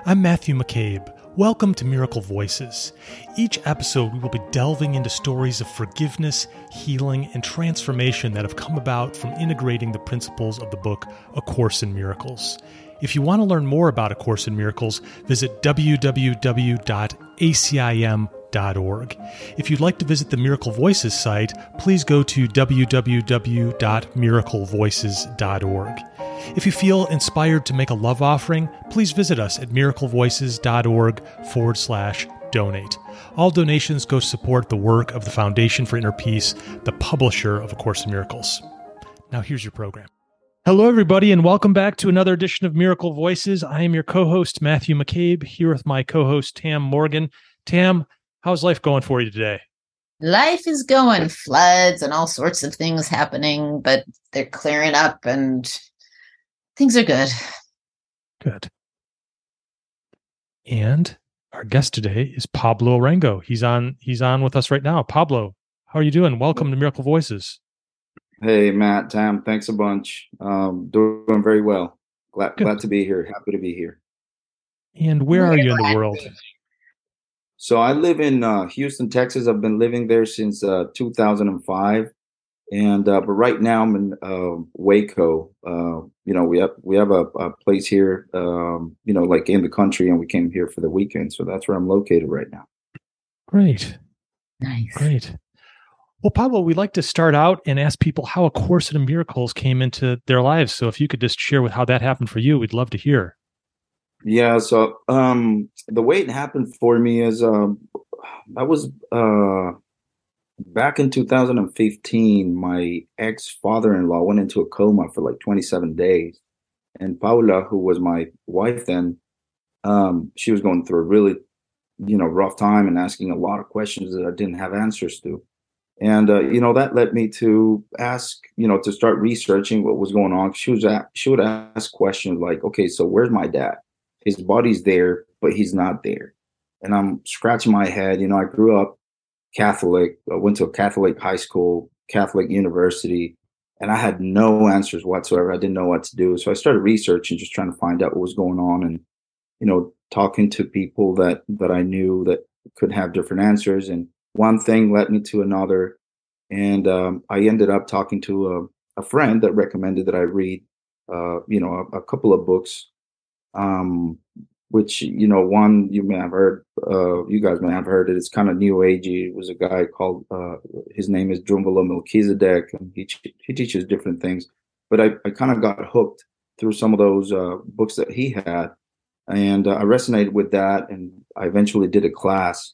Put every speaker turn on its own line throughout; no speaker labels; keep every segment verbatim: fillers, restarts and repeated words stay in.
I'm Matthew McCabe. Welcome to Miracle Voices. Each episode, we will be delving into stories of forgiveness, healing, and transformation that have come about from integrating the principles of the book A Course in Miracles. If you want to learn more about A Course in Miracles, visit w w w dot a c i m dot org. If you'd like to visit the Miracle Voices site, please go to w w w dot miracle voices dot org. If you feel inspired to make a love offering, please visit us at miraclevoices.org forward slash donate. All donations go to support the work of the Foundation for Inner Peace, the publisher of A Course in Miracles. Now here's your program. Hello, everybody, and welcome back to another edition of Miracle Voices. I am your co-host, Matthew McCabe, here with my co-host, Tam Morgan. Tam, how's life going for you today?
Life is going, floods and all sorts of things happening, but they're clearing up and things are good.
Good. And our guest today is Pablo Arango. He's on he's on with us right now. Pablo, how are you doing? Welcome to Miracle Voices.
Hey, Matt, Tam, thanks a bunch. Um, doing very well. Glad
Good.
glad to be here. Happy to be here.
And where are you in the world?
So I live in uh, Houston, Texas. I've been living there since uh, two thousand five. And uh, but right now I'm in uh, Waco. Uh, you know, we have we have a, a place here, um, you know, like in the country, and we came here for the weekend. So that's where I'm located right now.
Great,
Nice.
great. Well, Pablo, we'd like to start out and ask people how A Course in Miracles came into their lives. So if you could just share with how that happened for you, we'd love to hear.
Yeah. So um, the way it happened for me is um, I was. Uh, Back in two thousand fifteen, my ex-father-in-law went into a coma for like twenty-seven days. And Paula, who was my wife then, um, she was going through a really, you know, rough time and asking a lot of questions that I didn't have answers to. And, uh, you know, that led me to ask, you know, to start researching what was going on. She was at, she would ask questions like, okay, so where's my dad? His body's there, but he's not there. And I'm scratching my head. You know, I grew up Catholic. I went to a Catholic high school, Catholic university, and I had no answers whatsoever. I didn't know what to do. So I started researching, just trying to find out what was going on and, you know, talking to people that, that I knew that could have different answers. And one thing led me to another. And um, I ended up talking to a, a friend that recommended that I read, uh, you know, a, a couple of books. Um, which, you know, one you may have heard, uh, you guys may have heard it. It's kind of new agey. It was a guy called, uh, his name is Drunvalo Melchizedek, and he he teaches different things. But I, I kind of got hooked through some of those uh, books that he had, and uh, I resonated with that, and I eventually did a class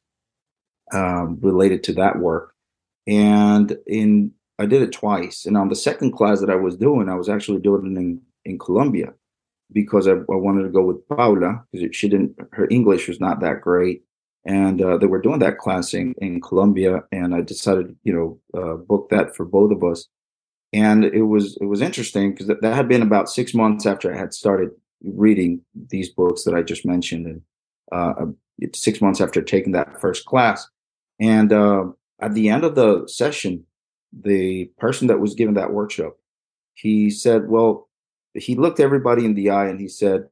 um, related to that work. And in I did it twice, and on the second class that I was doing, I was actually doing it in, in Colombia, because I, I wanted to go with Paula, because she didn't, her English was not that great. And uh, they were doing that class in, in Colombia. And I decided, you know, uh, book that for both of us. And it was, it was interesting because that, that had been about six months after I had started reading these books that I just mentioned. And uh, six months after taking that first class. And uh, at the end of the session, the person that was giving that workshop, he said, well, he looked everybody in the eye and he said,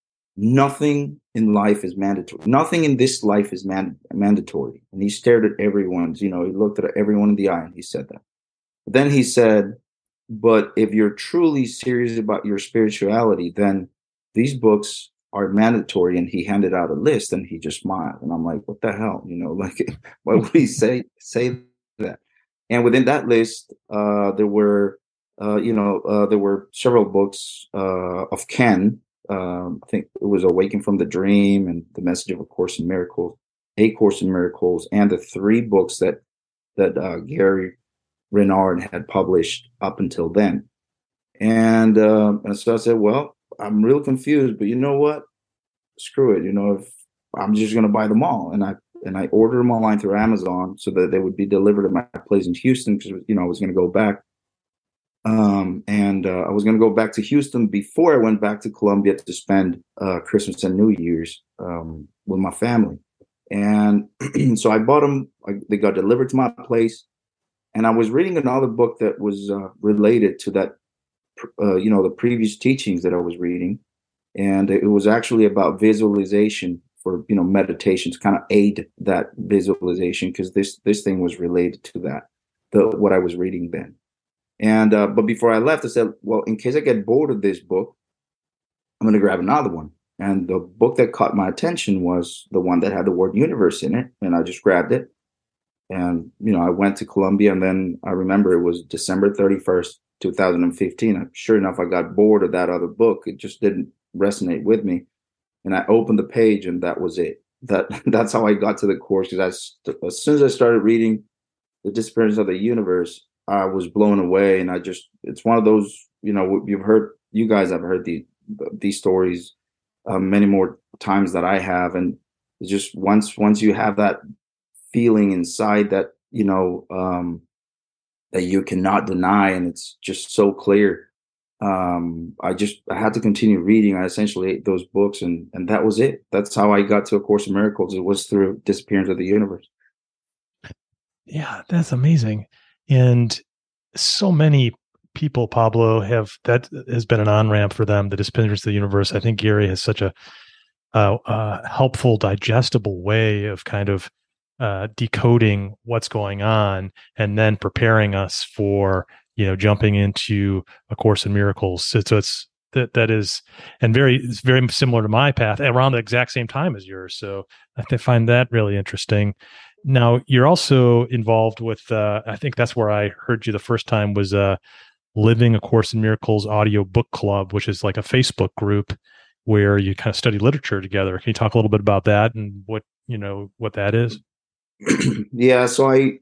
nothing in life is mandatory. Nothing in this life is man- mandatory. And he stared at everyone, you know, he looked at everyone in the eye and he said that. Then he said, but if you're truly serious about your spirituality, then these books are mandatory. And he handed out a list and he just smiled. And I'm like, what the hell? You know, like, why would he say, say that? And within that list, uh, there were, Uh, you know, uh, there were several books uh, of Ken. Um, I think it was Awaken from the Dream and The Message of A Course in Miracles, A Course in Miracles, and the three books that that uh, Gary Renard had published up until then. And, uh, and so I said, well, I'm real confused, but you know what? Screw it. You know, if I'm just going to buy them all. And I and I ordered them online through Amazon so that they would be delivered at my place in Houston because, you know, I was going to go back. Um, and uh, I was going to go back to Houston before I went back to Colombia to spend uh, Christmas and New Year's um, with my family. And so I bought them. I, they got delivered to my place. And I was reading another book that was uh, related to that, uh, you know, the previous teachings that I was reading. and it was actually about visualization for, you know, meditation to kind of aid that visualization, because this this thing was related to that, the what I was reading then. And uh, but before I left, I said, well, in case I get bored of this book, I'm going to grab another one. And the book that caught my attention was the one that had the word universe in it, and I just grabbed it. And, you know, I went to Columbia, and then I remember it was December thirty-first, two thousand fifteen. And sure enough, I got bored of that other book. It just didn't resonate with me. And I opened the page, and that was it. That That's how I got to the course, because I, as soon as I started reading The Disappearance of the Universe, I was blown away. And I just, it's one of those, you know, you've heard, you guys have heard the, these stories uh, many more times that I have. And it's just once, once you have that feeling inside that, you know, um, that you cannot deny, and it's just so clear. Um, I just, I had to continue reading. I essentially ate those books, and, and that was it. That's how I got to A Course in Miracles. It was through Disappearance of the Universe.
Yeah, that's amazing. And so many people, Pablo, have, that has been an on-ramp for them, The Disappearance of the Universe. I think Gary has such a, a, a helpful, digestible way of kind of uh, decoding what's going on, and then preparing us for, you know, jumping into A Course in Miracles. So, so it's that that is, and very, it's very similar to my path around the exact same time as yours. So I find that really interesting. Now, you're also involved with, uh, I think that's where I heard you the first time, was uh, Living A Course in Miracles Audio Book Club, which is like a Facebook group where you kind of study literature together. Can you talk a little bit about that and what, you know, what that is?
Yeah, so I,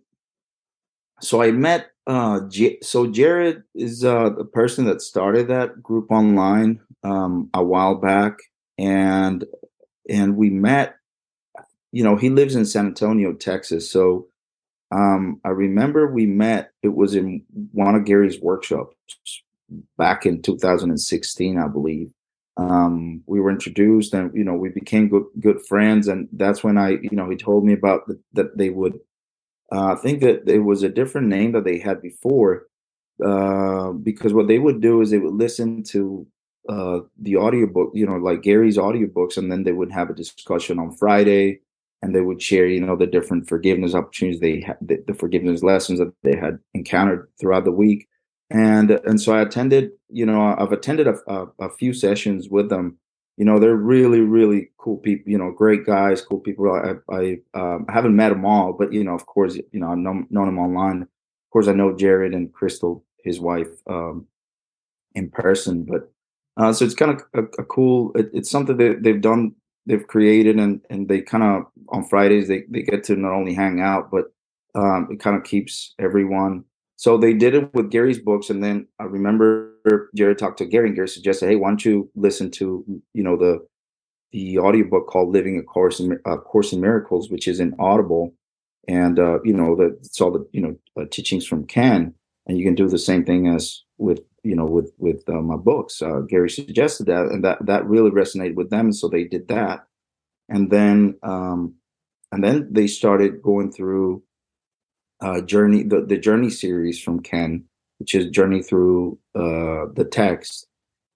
so I met, uh, J- so Jared is uh, the person that started that group online um, a while back, and and we met. You know, he lives in San Antonio, Texas. So um, I remember we met. It was in one of Gary's workshops back in two thousand sixteen, I believe. Um, we were introduced, and, you know, we became good good friends. And that's when I, you know, he told me about the, that they would, uh, I think that there was a different name that they had before, uh, because what they would do is they would listen to uh, the audiobook, you know, like Gary's audiobooks, and then they would have a discussion on Friday, and they would share, you know, the different forgiveness opportunities they had, the, the forgiveness lessons that they had encountered throughout the week. And and so I attended, you know, I've attended a, a, a few sessions with them. You know, they're really, really cool people, you know, great guys, cool people. I, I um, haven't met them all, but, you know, of course, you know, I've known, known them online. Of course, I know Jared and Crystal, his wife, um, in person. But uh, so it's kind of a, a cool, it, it's something that they've done, they've created, and, and they kind of, on Fridays, they, they get to not only hang out, but um, it kind of keeps everyone. So they did it with Gary's books, and then I remember Jared talked to Gary, and Gary suggested, "Hey, why don't you listen to, you know, the the audiobook called Living a Course in uh, Course in Miracles, which is in Audible, and uh, you know, that it's all the, you know, uh, teachings from Ken, and you can do the same thing as with, you know, with with uh, my books." Uh, Gary suggested that, and that that really resonated with them, so they did that, and then um, and then they started going through. Uh, journey the, the journey series from Ken, which is Journey Through uh, the Text,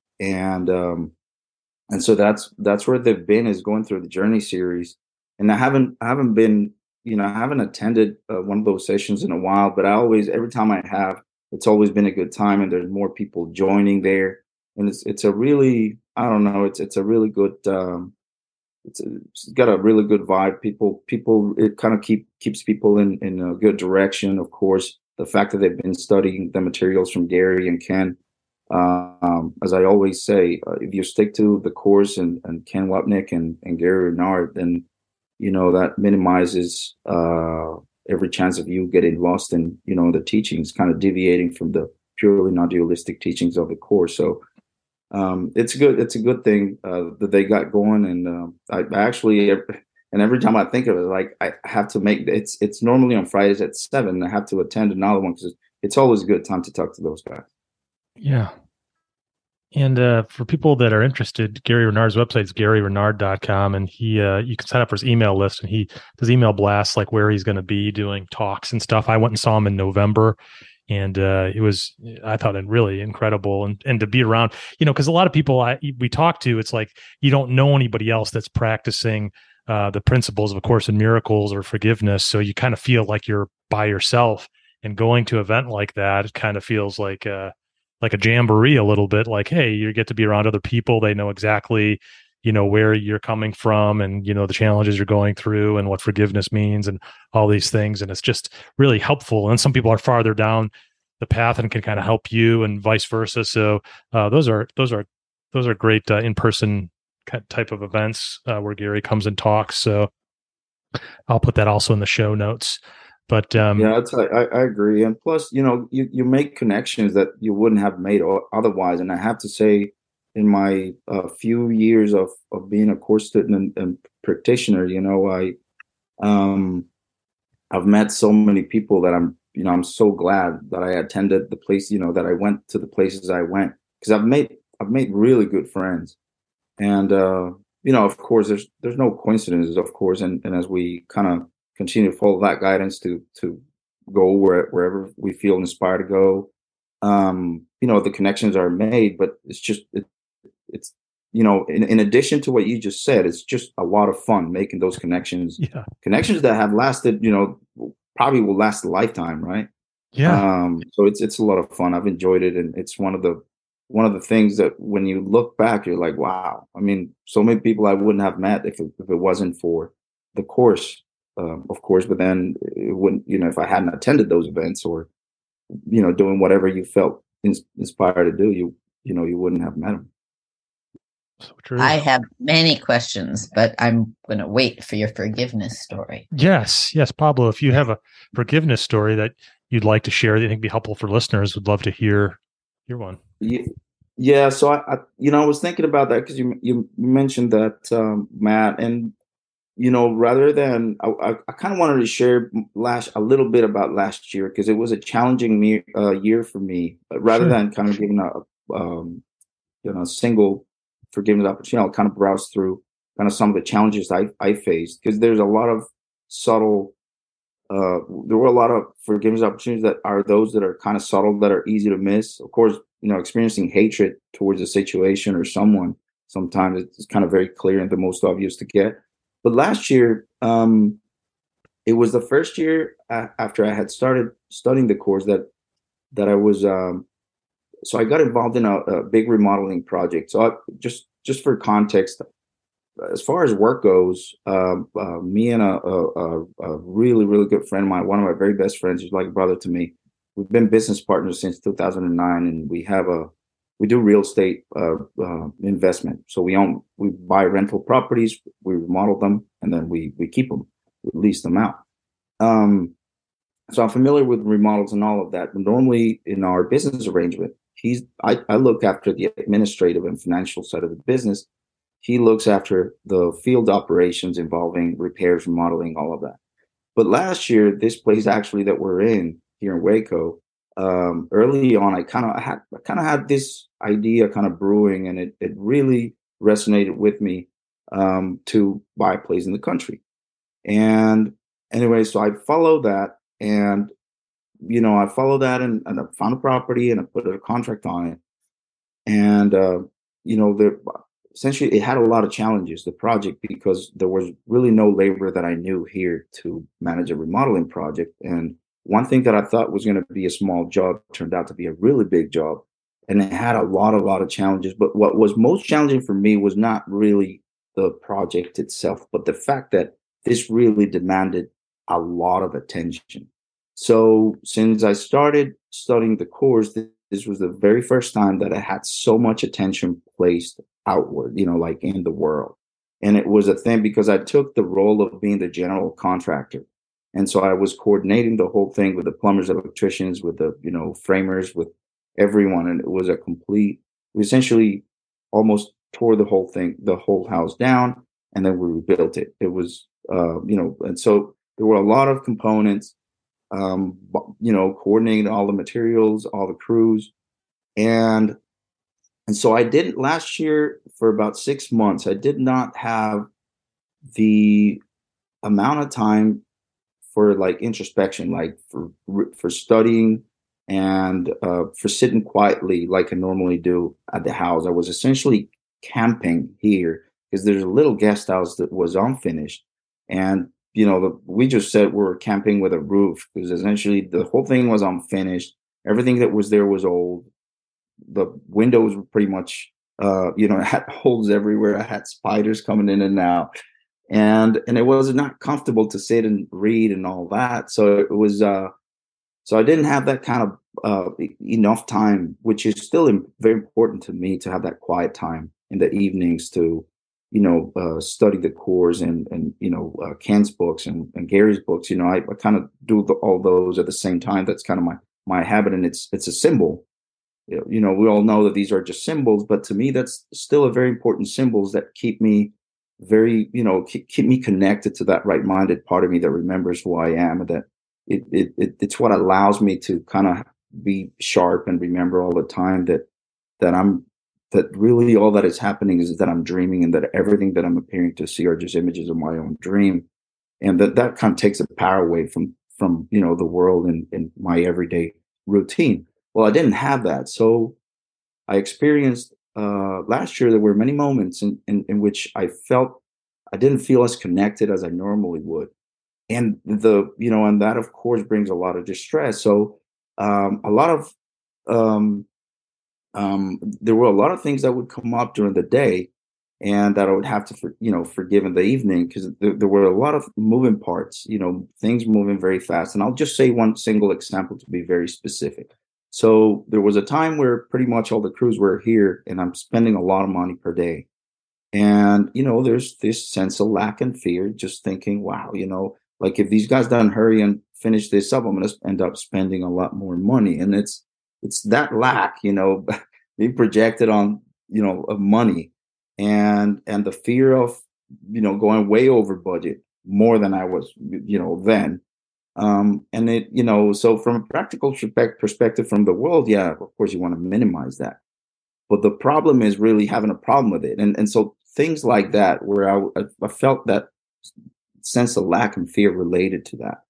and um, and so that's that's where they've been, is going through the journey series. And I haven't I haven't been, you know, I haven't attended uh, one of those sessions in a while, but I always, every time I have, it's always been a good time, and there's more people joining there, and it's it's a really, I don't know, it's it's a really good. Um, It's, a, it's got a really good vibe. People, people, it kind of keep keeps people in, in a good direction. Of course, the fact that they've been studying the materials from Gary and Ken, uh, um, as I always say, uh, if you stick to the course and, and Ken Wapnick and, and Gary Renard, then, you know, that minimizes uh, every chance of you getting lost in, you know, the teachings, kind of deviating from the purely non-dualistic teachings of the course. So. Um, it's good. It's a good thing uh, that they got going, and uh, I, I actually, and every time I think of it, like I have to make it's it's normally on Fridays at seven. I have to attend another one because it's always a good time to talk to those guys.
Yeah, and uh, for people that are interested, Gary Renard's website is gary renard dot com, and he uh, you can sign up for his email list, and he does email blasts like where he's going to be doing talks and stuff. I went and saw him in November And uh, it was, I thought, it really incredible, and and to be around, you know, because a lot of people I we talk to, it's like you don't know anybody else that's practicing uh, the principles of A Course in Miracles or forgiveness, so you kind of feel like you're by yourself. And going to an event like that, it kind of feels like uh, like a jamboree a little bit. Like, hey, you get to be around other people; they know exactly, you know, where you're coming from, and you know the challenges you're going through, and what forgiveness means, and all these things. And it's just really helpful. And some people are farther down the path and can kind of help you, and vice versa. So uh, those are those are those are great uh, in-person type of events uh, where Gary comes and talks. So I'll put that also in the show notes. But um,
yeah, it's, I, I agree. And plus, you know, you, you make connections that you wouldn't have made otherwise. And I have to say, in my uh, few years of, of being a course student and, and practitioner, you know, I, um, I've met so many people that I'm, you know, I'm so glad that I attended the place, you know, that I went to the places I went, because I've made, I've made really good friends. And, uh, you know, of course, there's, there's no coincidences, of course. And, and as we kind of continue to follow that guidance to, to go where, wherever we feel inspired to go, um, you know, the connections are made, but it's just, it, it's, you know, in, in addition to what you just said, it's just a lot of fun making those connections,
yeah.
connections that have lasted, you know, probably will last a lifetime. Right.
Yeah.
Um, so it's, it's a lot of fun. I've enjoyed it. And it's one of the, one of the things that when you look back, you're like, wow, I mean, so many people I wouldn't have met if it, if it wasn't for the course, um, of course, but then it wouldn't, you know, if I hadn't attended those events or, you know, doing whatever you felt in, inspired to do, you, you know, you wouldn't have met them.
So true.
I have many questions, but I'm going to wait for your forgiveness story.
Yes. Yes. Pablo, if you have a forgiveness story that you'd like to share that you think would be helpful for listeners, would love to hear your one.
Yeah. Yeah. So I, I you know, I was thinking about that because you, you mentioned that, um, Matt, and, you know, rather than, I, I, I kind of wanted to share last, a little bit about last year, because it was a challenging me, uh, year for me, but rather
Sure.
than kind of giving a, um, you know, single forgiveness opportunity, I'll kind of browse through kind of some of the challenges I, I faced, because there's a lot of subtle, uh, there were a lot of forgiveness opportunities that are those that are kind of subtle, that are easy to miss. Of course, you know, experiencing hatred towards a situation or someone, sometimes it's kind of very clear and the most obvious to get. But last year, um, it was the first year a- after I had started studying the course that that I was, um, so I got involved in a, a big remodeling project. So I, just just for context, as far as work goes, um, uh, me and a, a, a really, really good friend of mine, one of my very best friends, who's like a brother to me, we've been business partners since two thousand nine, and we have a, we do real estate uh, uh, investment. So we own, we buy rental properties, we remodel them, and then we we keep them, we lease them out. Um, so I'm familiar with remodels and all of that. But normally in our business arrangement, he's I, I look after the administrative and financial side of the business. He looks after the field operations involving repairs, remodeling, all of that. But last year, this place actually that we're in here in Waco, um, early on, I kind of had I kind of had this idea kind of brewing, and it it really resonated with me, um, to buy a place in the country. And anyway, so I followed that, and you know, I followed that, and, and I found a property, and I put a contract on it, and uh, you know, the essentially it had a lot of challenges, the project, because there was really no labor that I knew here to manage a remodeling project. And one thing that I thought was going to be a small job turned out to be a really big job, and it had a lot, a lot of challenges. But what was most challenging for me was not really the project itself, but the fact that this really demanded a lot of attention. So since I started studying the course, this was the very first time that I had so much attention placed outward, you know, like in the world. And it was a thing because I took the role of being the general contractor. And so I was coordinating the whole thing with the plumbers, electricians, with the, you know, framers, with everyone. And it was a complete, we essentially almost tore the whole thing, the whole house down, and then we rebuilt it. It was, uh, you know, and so there were a lot of components, um, you know, coordinating all the materials, all the crews. And and so I didn't last year for about six months. I did not have the amount of time for like introspection, like for for studying And uh, for sitting quietly like I normally do at the house, I was essentially camping here because there's a little guest house that was unfinished. And, you know, the, we just said we're camping with a roof because essentially the whole thing was unfinished. Everything that was there was old. The windows were pretty much, uh, you know, it had holes everywhere. I had spiders coming in and out. And, and it was not comfortable to sit and read and all that. So it was, uh, so I didn't have that kind of uh, enough time, which is still im- very important to me to have that quiet time in the evenings to, you know, uh, study the cores and, and you know, uh, Ken's books and, and Gary's books. You know, I, I kind of do the, all those at the same time. That's kind of my, my habit. And it's, it's a symbol. You know, we all know that these are just symbols, but to me, that's still a very important symbols that keep me very, you know, keep, keep me connected to that right-minded part of me that remembers who I am, and that it, it, it it's what allows me to kind of be sharp and remember all the time that that I'm that really all that is happening is that I'm dreaming, and that everything that I'm appearing to see are just images of my own dream, and that that kind of takes the power away from from you know the world and, and my everyday routine. Well, I didn't have that, so I experienced uh, last year. There were many moments in, in in which I felt I didn't feel as connected as I normally would, and the you know, and that of course brings a lot of distress. So um, a lot of um, um, there were a lot of things that would come up during the day, and that I would have to for, you know forgive in the evening because there, there were a lot of moving parts. You know, things moving very fast. And I'll just say one single example to be very specific. So there was a time where pretty much all the crews were here, and I'm spending a lot of money per day. And, you know, there's this sense of lack and fear, just thinking, wow, you know, like if these guys don't hurry and finish this up, I'm going to end up spending a lot more money. And it's, it's that lack, you know, being projected on, you know, of money, and, and the fear of, you know, going way over budget more than I was, you know, then. Um, and it, you know, so from a practical perspective from the world, yeah, of course you want to minimize that. But the problem is really having a problem with it. And, and so things like that, where I, I felt that sense of lack and fear related to that,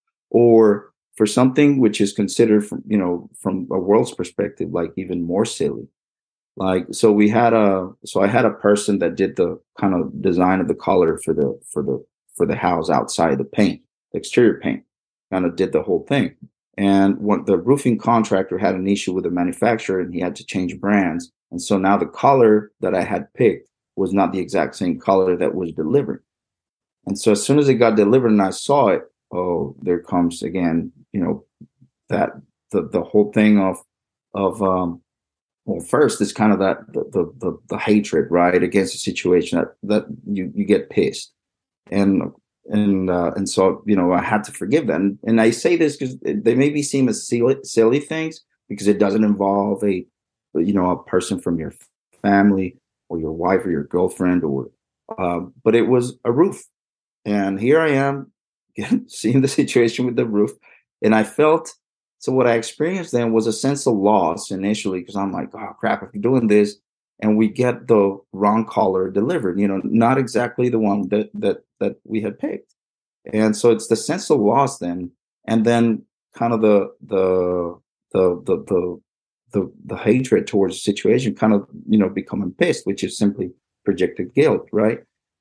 or for something which is considered from, you know, from a world's perspective, like even more silly. Like, so we had a, so I had a person that did the kind of design of the color for the, for the, for the house outside, the paint, the exterior paint. Kind of did the whole thing. And when the roofing contractor had an issue with the manufacturer, and he had to change brands. And so now the color that I had picked was not the exact same color that was delivered. And so as soon as it got delivered and I saw it, oh, there comes again, you know, that the, the whole thing of, of, um, well, first it's kind of that, the, the, the, the hatred, right, against the situation that, that you, you get pissed. And And uh, and so, you know, I had to forgive them. And I say this because they maybe seem as silly, silly things, because it doesn't involve a, you know, a person from your family or your wife or your girlfriend, or, uh, but it was a roof. And here I am seeing the situation with the roof. And I felt, so what I experienced then was a sense of loss initially, because I'm like, oh, crap, if you're doing this, and we get the wrong color delivered, you know, not exactly the one that that that we had picked. And so it's the sense of loss then, and then kind of the the the the the the, the hatred towards the situation, kind of, you know, becoming pissed, which is simply projected guilt, right?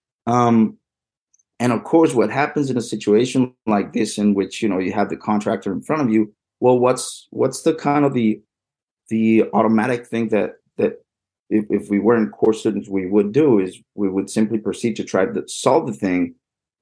Um, and of course, what happens in a situation like this, in which, you know, you have the contractor in front of you, well, what's what's the kind of the the automatic thing that that If, if we weren't core students, we would do is we would simply proceed to try to solve the thing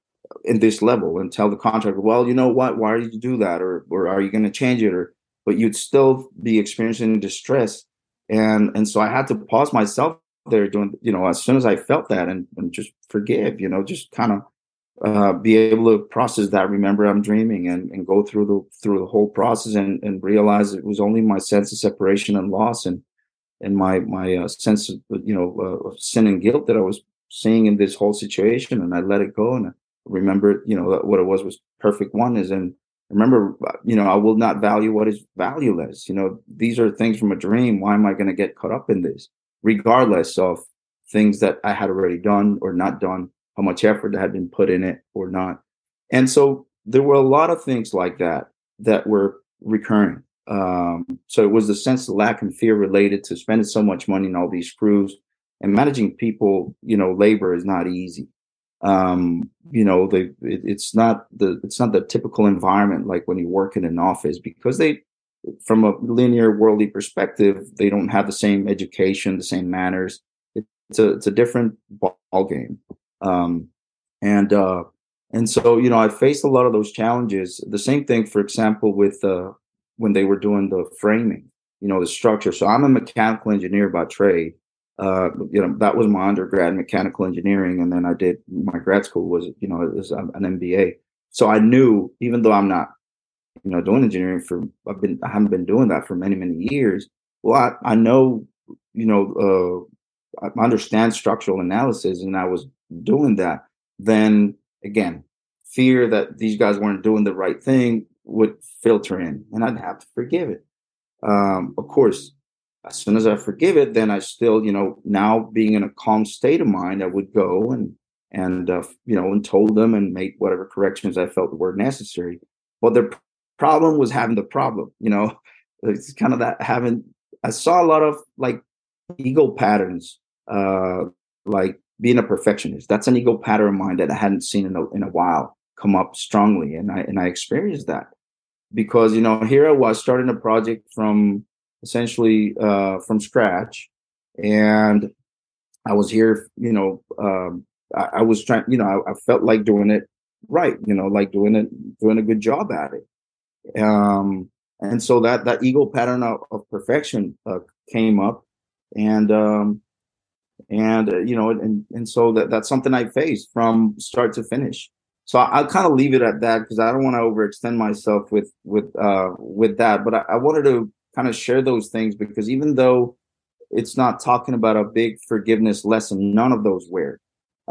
in this level and tell the contractor, well, you know what, why did you do that? Or, or are you going to change it? Or, but you'd still be experiencing distress. And, and so I had to pause myself there doing, you know, as soon as I felt that, and, and just forgive, you know, just kind of uh, be able to process that. Remember, I'm dreaming, and, and go through the, through the whole process, and, and realize it was only my sense of separation and loss, and, and my my uh, sense of, you know, uh, of sin and guilt that I was seeing in this whole situation. And I let it go, and I remember, you know, what it was was perfect oneness. And remember, you know, I will not value what is valueless. You know, these are things from a dream. Why am I going to get caught up in this, regardless of things that I had already done or not done, how much effort had been put in it or not? And so there were a lot of things like that that were recurring Um, so it was the sense of lack and fear related to spending so much money on all these crews, and managing people. You know, labor is not easy. Um, you know, they it, it's not the it's not the typical environment like when you work in an office, because they, from a linear worldly perspective, they don't have the same education, the same manners. It's a it's a different ball game. Um, and uh, and so you know, I faced a lot of those challenges. The same thing, for example, with uh, when they were doing the framing, you know, the structure. So I'm a mechanical engineer by trade. Uh, you know, that was my undergrad, mechanical engineering, and then I did my grad school was, you know, it was an M B A. So I knew, even though I'm not, you know, doing engineering for, I've been, I haven't been doing that for many, many years. Well, I, I know, you know, uh, I understand structural analysis, and I was doing that. Then again, fear that these guys weren't doing the right thing would filter in, and I'd have to forgive it. Um, of course, as soon as I forgive it, then I still, you know, now being in a calm state of mind, I would go and, and, uh, you know, and told them and made whatever corrections I felt were necessary. But the problem was having the problem, you know, it's kind of that having, I saw a lot of like ego patterns, uh, like being a perfectionist. That's an ego pattern of mine that I hadn't seen in a, in a while come up strongly. And I, and I experienced that because, you know, here I was starting a project from, essentially uh, from scratch. And I was here, you know, um, I, I was trying, you know, I, I felt like doing it right, you know, like doing it, doing a good job at it. Um, and so that, that ego pattern of, of perfection uh, came up, and, um, and, uh, you know, and, and so that, that's something I faced from start to finish. So I, I'll kind of leave it at that, because I don't want to overextend myself with, with, uh, with that, but I, I wanted to kind of share those things, because even though it's not talking about a big forgiveness lesson, none of those were.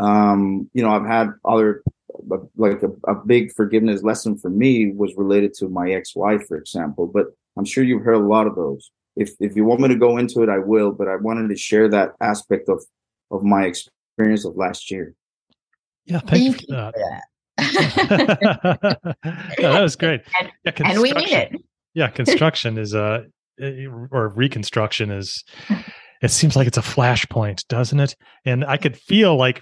Um, you know, I've had other, like a, a big forgiveness lesson for me was related to my ex-wife, for example, but I'm sure you've heard a lot of those. If if you want me to go into it, I will, but I wanted to share that aspect of, of my experience of last year.
Yeah, thank, thank you for that. that. No, that was great.
And,
yeah,
and we mean it.
Yeah, construction is a, or reconstruction is, it seems like it's a flashpoint, doesn't it? And I could feel like,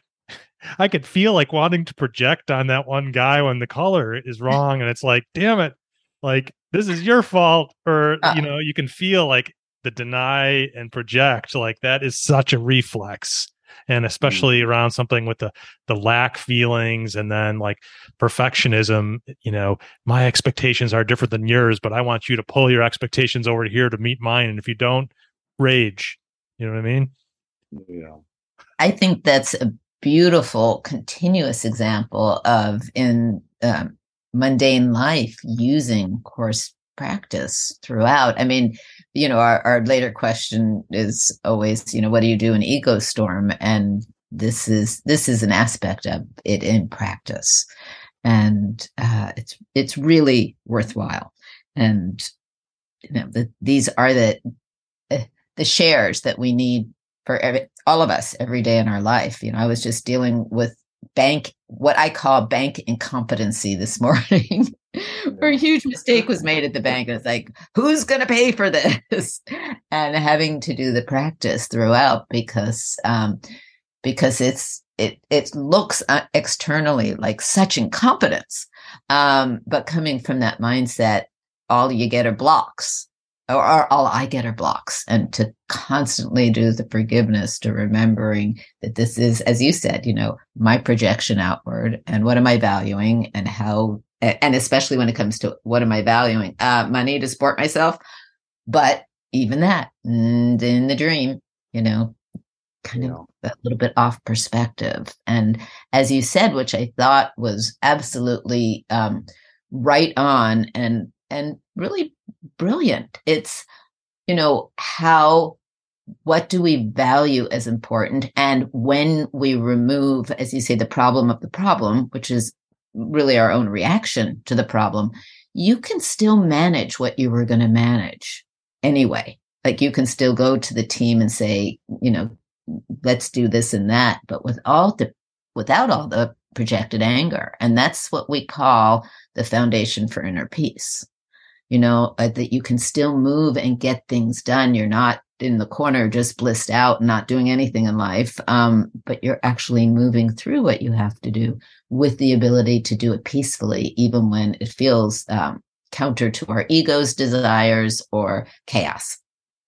I could feel like wanting to project on that one guy when the color is wrong. And it's like, damn it, like, this is your fault. Or, uh, you know, you can feel like the deny and project, like that is such a reflex. And especially mm-hmm. around something with the the lack feelings, and then like perfectionism, you know, my expectations are different than yours, but I want you to pull your expectations over here to meet mine. And if you don't, rage. You know what I mean?
Yeah.
I think that's a beautiful, continuous example of in um, mundane life using course practice throughout. I mean, you know, our, our later question is always, you know, what do you do in ego storm? And this is this is an aspect of it in practice, and uh, it's it's really worthwhile. And you know, the, these are the uh, the shares that we need for every, all of us every day in our life. You know, I was just dealing with bank, what I call bank incompetency this morning. Where a huge mistake was made at the bank. And it's like, who's going to pay for this? And having to do the practice throughout, because um, because it's it it looks externally like such incompetence. Um, but coming from that mindset, all you get are blocks, or, or all I get are blocks. And to constantly do the forgiveness, to remembering that this is, as you said, you know, my projection outward, and what am I valuing, and how. And especially when it comes to what am I valuing? Uh, money to support myself. But even that, and in the dream, you know, kind yeah. of a little bit off perspective. And as you said, which I thought was absolutely um, right on and and really brilliant. It's, you know, how, what do we value as important? And when we remove, as you say, the problem of the problem, which is really our own reaction to the problem, you can still manage what you were going to manage anyway. Like you can still go to the team and say, you know, let's do this and that, but with all the, without all the projected anger. And that's what we call the foundation for inner peace. you know, uh, that you can still move and get things done. You're not in the corner just blissed out and not doing anything in life, um, but you're actually moving through what you have to do with the ability to do it peacefully, even when it feels um, counter to our ego's desires or chaos.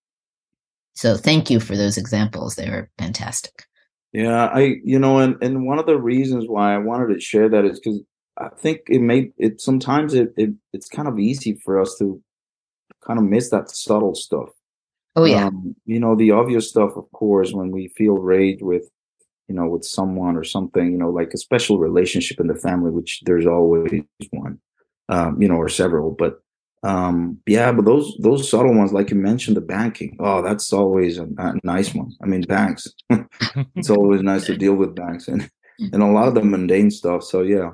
So thank you for those examples. They were fantastic.
Yeah, I, you know, and, and one of the reasons why I wanted to share that is because I think it may, it sometimes it, it it's kind of easy for us to kind of miss that subtle stuff.
Oh, yeah.
Um, you know, the obvious stuff, of course, when we feel rage with, you know, with someone or something, you know, like a special relationship in the family, which there's always one, um, you know, or several. But um, yeah, but those those subtle ones, like you mentioned, the banking. Oh, that's always a, a nice one. I mean, banks. It's always nice to deal with banks and and a lot of the mundane stuff. So yeah,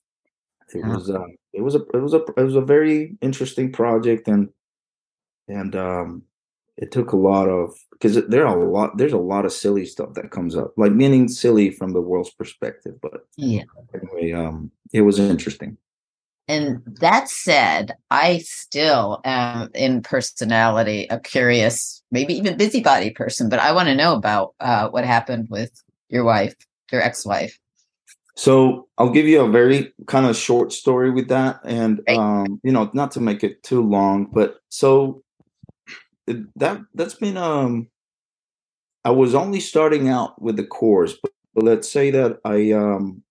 it was uh, it was a it was a it was a very interesting project, and and um, it took a lot of, because there are a lot there's a lot of silly stuff that comes up, like meaning silly from the world's perspective. But
Yeah.
anyway, um, it was interesting.
And that said, I still am in personality a curious, maybe even busybody person, but I want to know about uh, what happened with your wife, your ex-wife.
So I'll give you a very kind of short story with that, and
Right.
um, you know, not to make it too long, but so it, that that's been um, I was only starting out with the course, but, but let's say that I um,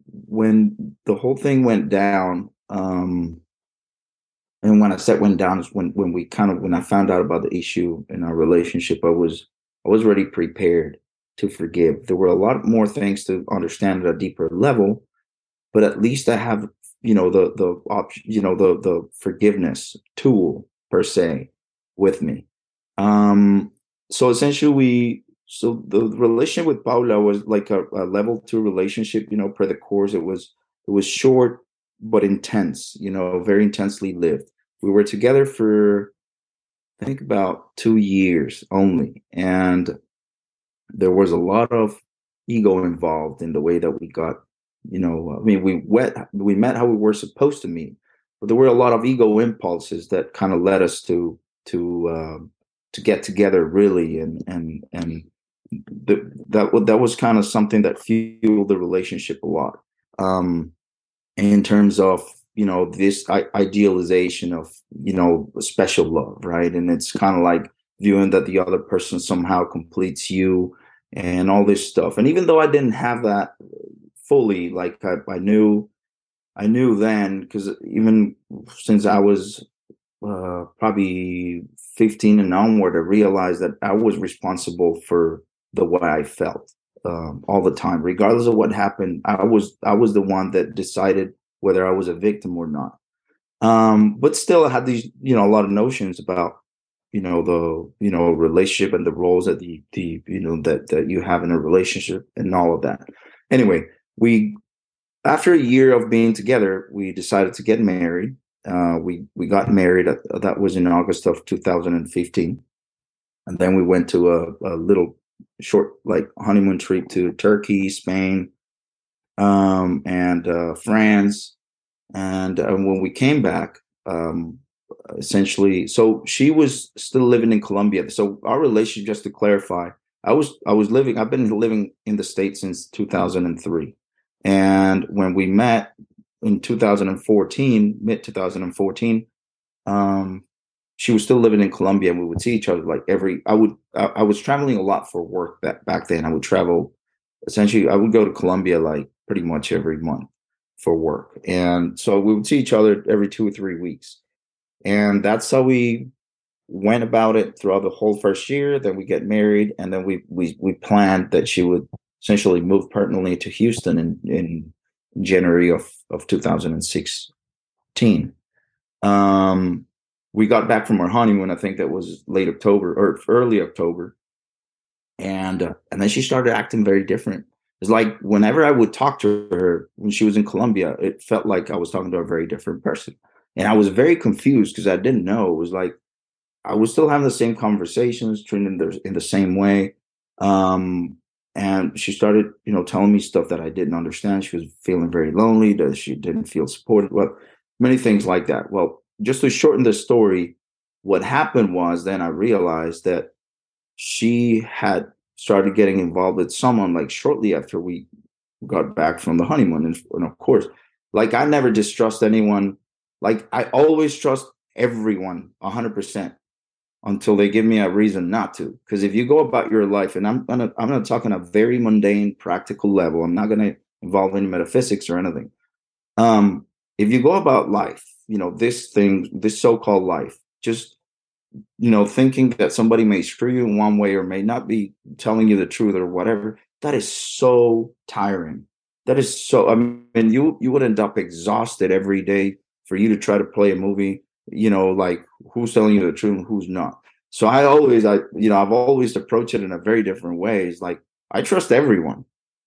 when the whole thing went down, um, and when I said went down is when when we kind of when I found out about the issue in our relationship, I was I was already prepared to forgive. There were a lot more things to understand at a deeper level, but at least I have, you know, the the option, you know, the the forgiveness tool per se with me. Um, so essentially, we so the relationship with Paula was like a, a level two relationship. You know, per the course, it was it was short but intense. You know, very intensely lived. We were together for I think about two years only, and there was a lot of ego involved in the way that we got, you know, I mean, we wet, we met how we were supposed to meet, but there were a lot of ego impulses that kind of led us to, to, um, to get together really. And, and, and the, that, that was kind of something that fueled the relationship a lot. Um, in terms of, you know, this idealization of, you know, special love, right? And it's kind of like viewing that the other person somehow completes you and all this stuff. And even though I didn't have that fully, like I, I knew, I knew then, because even since I was uh, probably fifteen and onward, I realized that I was responsible for the way I felt um, all the time, regardless of what happened. I was, I was the one that decided whether I was a victim or not. Um, but still, I had these, you know, a lot of notions about, you know, the, you know, relationship and the roles that the, the, you know, that, that you have in a relationship and all of that. Anyway, we, after a year of being together, we decided to get married. Uh, we, we got married. At, that was in August of two thousand fifteen. And then we went to a, a little short, like honeymoon trip to Turkey, Spain, um, and, uh, France. And uh, when we came back, um, essentially, so she was still living in Colombia. So our relationship, just to clarify, I was I was living. I've been living in the States since two thousand three, and when we met in two thousand fourteen, mid two thousand fourteen, um, she was still living in Colombia, and we would see each other like every. I would I, I was traveling a lot for work back back then. I would travel essentially. I would go to Colombia like pretty much every month for work, and so we would see each other every two or three weeks. And that's how we went about it throughout the whole first year. Then we get married, and then we we we planned that she would essentially move permanently to Houston in, in January of, of two thousand sixteen. Um, we got back from our honeymoon. I think that was late October or early October, and uh, and then she started acting very different. It's like whenever I would talk to her when she was in Colombia, it felt like I was talking to a very different person. And I was very confused because I didn't know. It was like I was still having the same conversations, treating them in the same way. Um, and she started, you know, telling me stuff that I didn't understand. She was feeling very lonely, that she didn't feel supported. Well, many things like that. Well, just to shorten the story, what happened was then I realized that she had started getting involved with someone like shortly after we got back from the honeymoon. And, and of course, like I never distrust anyone. Like I always trust everyone one hundred percent until they give me a reason not to. Because if you go about your life, and I'm gonna I'm gonna talk on a very mundane, practical level. I'm not gonna involve any metaphysics or anything. Um, if you go about life, you know, this thing, this so-called life, just you know, thinking that somebody may screw you in one way or may not be telling you the truth or whatever, that is so tiring. That is so, I mean, you you would end up exhausted every day for you to try to play a movie, you know, like who's telling you the truth and who's not. So I always, I, you know, I've always approached it in a very different way. It's like, I trust everyone.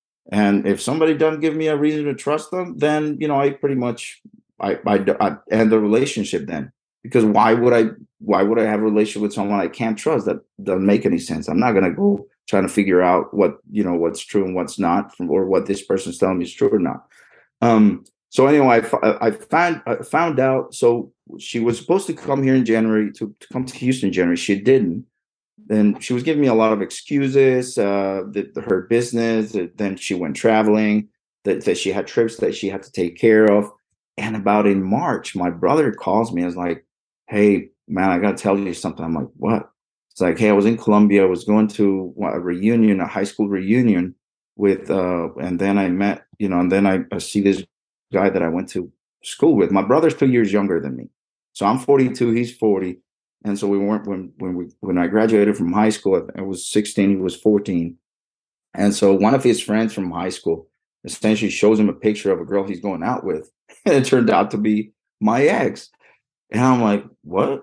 And if somebody doesn't give me a reason to trust them, then, you know, I pretty much, I, I, I end the relationship then. Because why would I, why would I have a relationship with someone I can't trust? That doesn't make any sense. I'm not going to go trying to figure out what, you know, what's true and what's not, from, or what this person's telling me is true or not. Um, so anyway, I, I found, I found out, so she was supposed to come here in January, to, to come to Houston in January. She didn't. Then she was giving me a lot of excuses, uh, that her business, that then she went traveling, that, that she had trips that she had to take care of. And about in March, my brother calls me and is like, hey, man, I got to tell you something. I'm like, what? It's like, hey, I was in Colombia. I was going to a reunion, a high school reunion with, uh, and then I met, you know, and then I, I see this guy that I went to school with. My brother's two years younger than me. So I'm forty-two, he's forty. And so we weren't, when, when we, when I graduated from high school, I was sixteen, he was fourteen. And so one of his friends from high school essentially shows him a picture of a girl he's going out with. And it turned out to be my ex. And I'm like, what?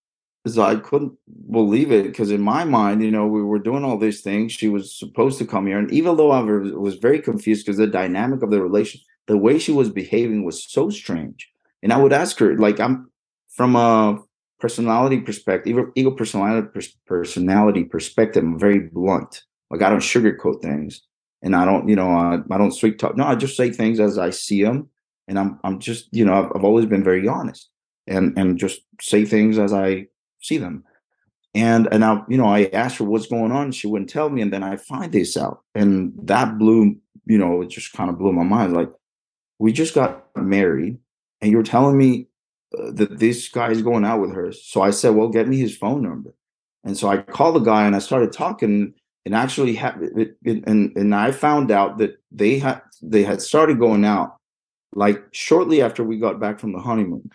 So I couldn't believe it, because in my mind, you know, we were doing all these things. She was supposed to come here. And even though I was very confused because the dynamic of the relation, the way she was behaving was so strange. And I would ask her, like, I'm from a personality perspective, ego personality, personality perspective, I'm very blunt. Like, I don't sugarcoat things. And I don't, you know, I, I don't sweet talk. No, I just say things as I see them. And I'm, I'm just, you know, I've, I've always been very honest, and, and just say things as I see them. And, and I, you know, I asked her what's going on. She wouldn't tell me. And then I find this out, and that blew, you know, it just kind of blew my mind. Like, we just got married and you're telling me uh, that this guy is going out with her. So I said, well, get me his phone number. And so I called the guy and I started talking, and actually ha- it, it, and, and I found out that they had, they had started going out like shortly after we got back from the honeymoon.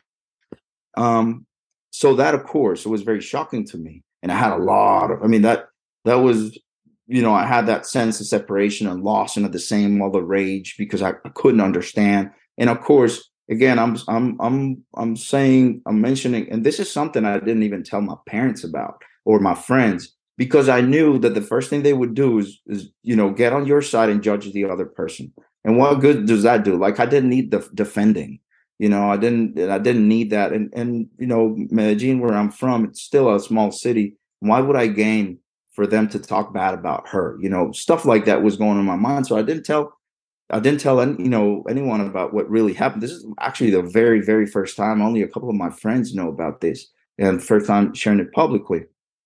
Um, so that, of course, it was very shocking to me. And I had a lot of, I mean, that, that was, you know, I had that sense of separation and loss, and at the same, all the rage, because I, I couldn't understand. And of course, again, I'm, I'm, I'm, I'm saying, I'm mentioning, and this is something I didn't even tell my parents about or my friends, because I knew that the first thing they would do is, is, you know, get on your side and judge the other person. And what good does that do? Like, I didn't need the defending, you know, I didn't, I didn't need that. And, and, you know, Medellin, where I'm from, it's still a small city. Why would I gain for them to talk bad about her? You know, stuff like that was going on in my mind. So I didn't tell, I didn't tell any, you know, anyone about what really happened. This is actually the very, very first time. Only a couple of my friends know about this, and first time sharing it publicly.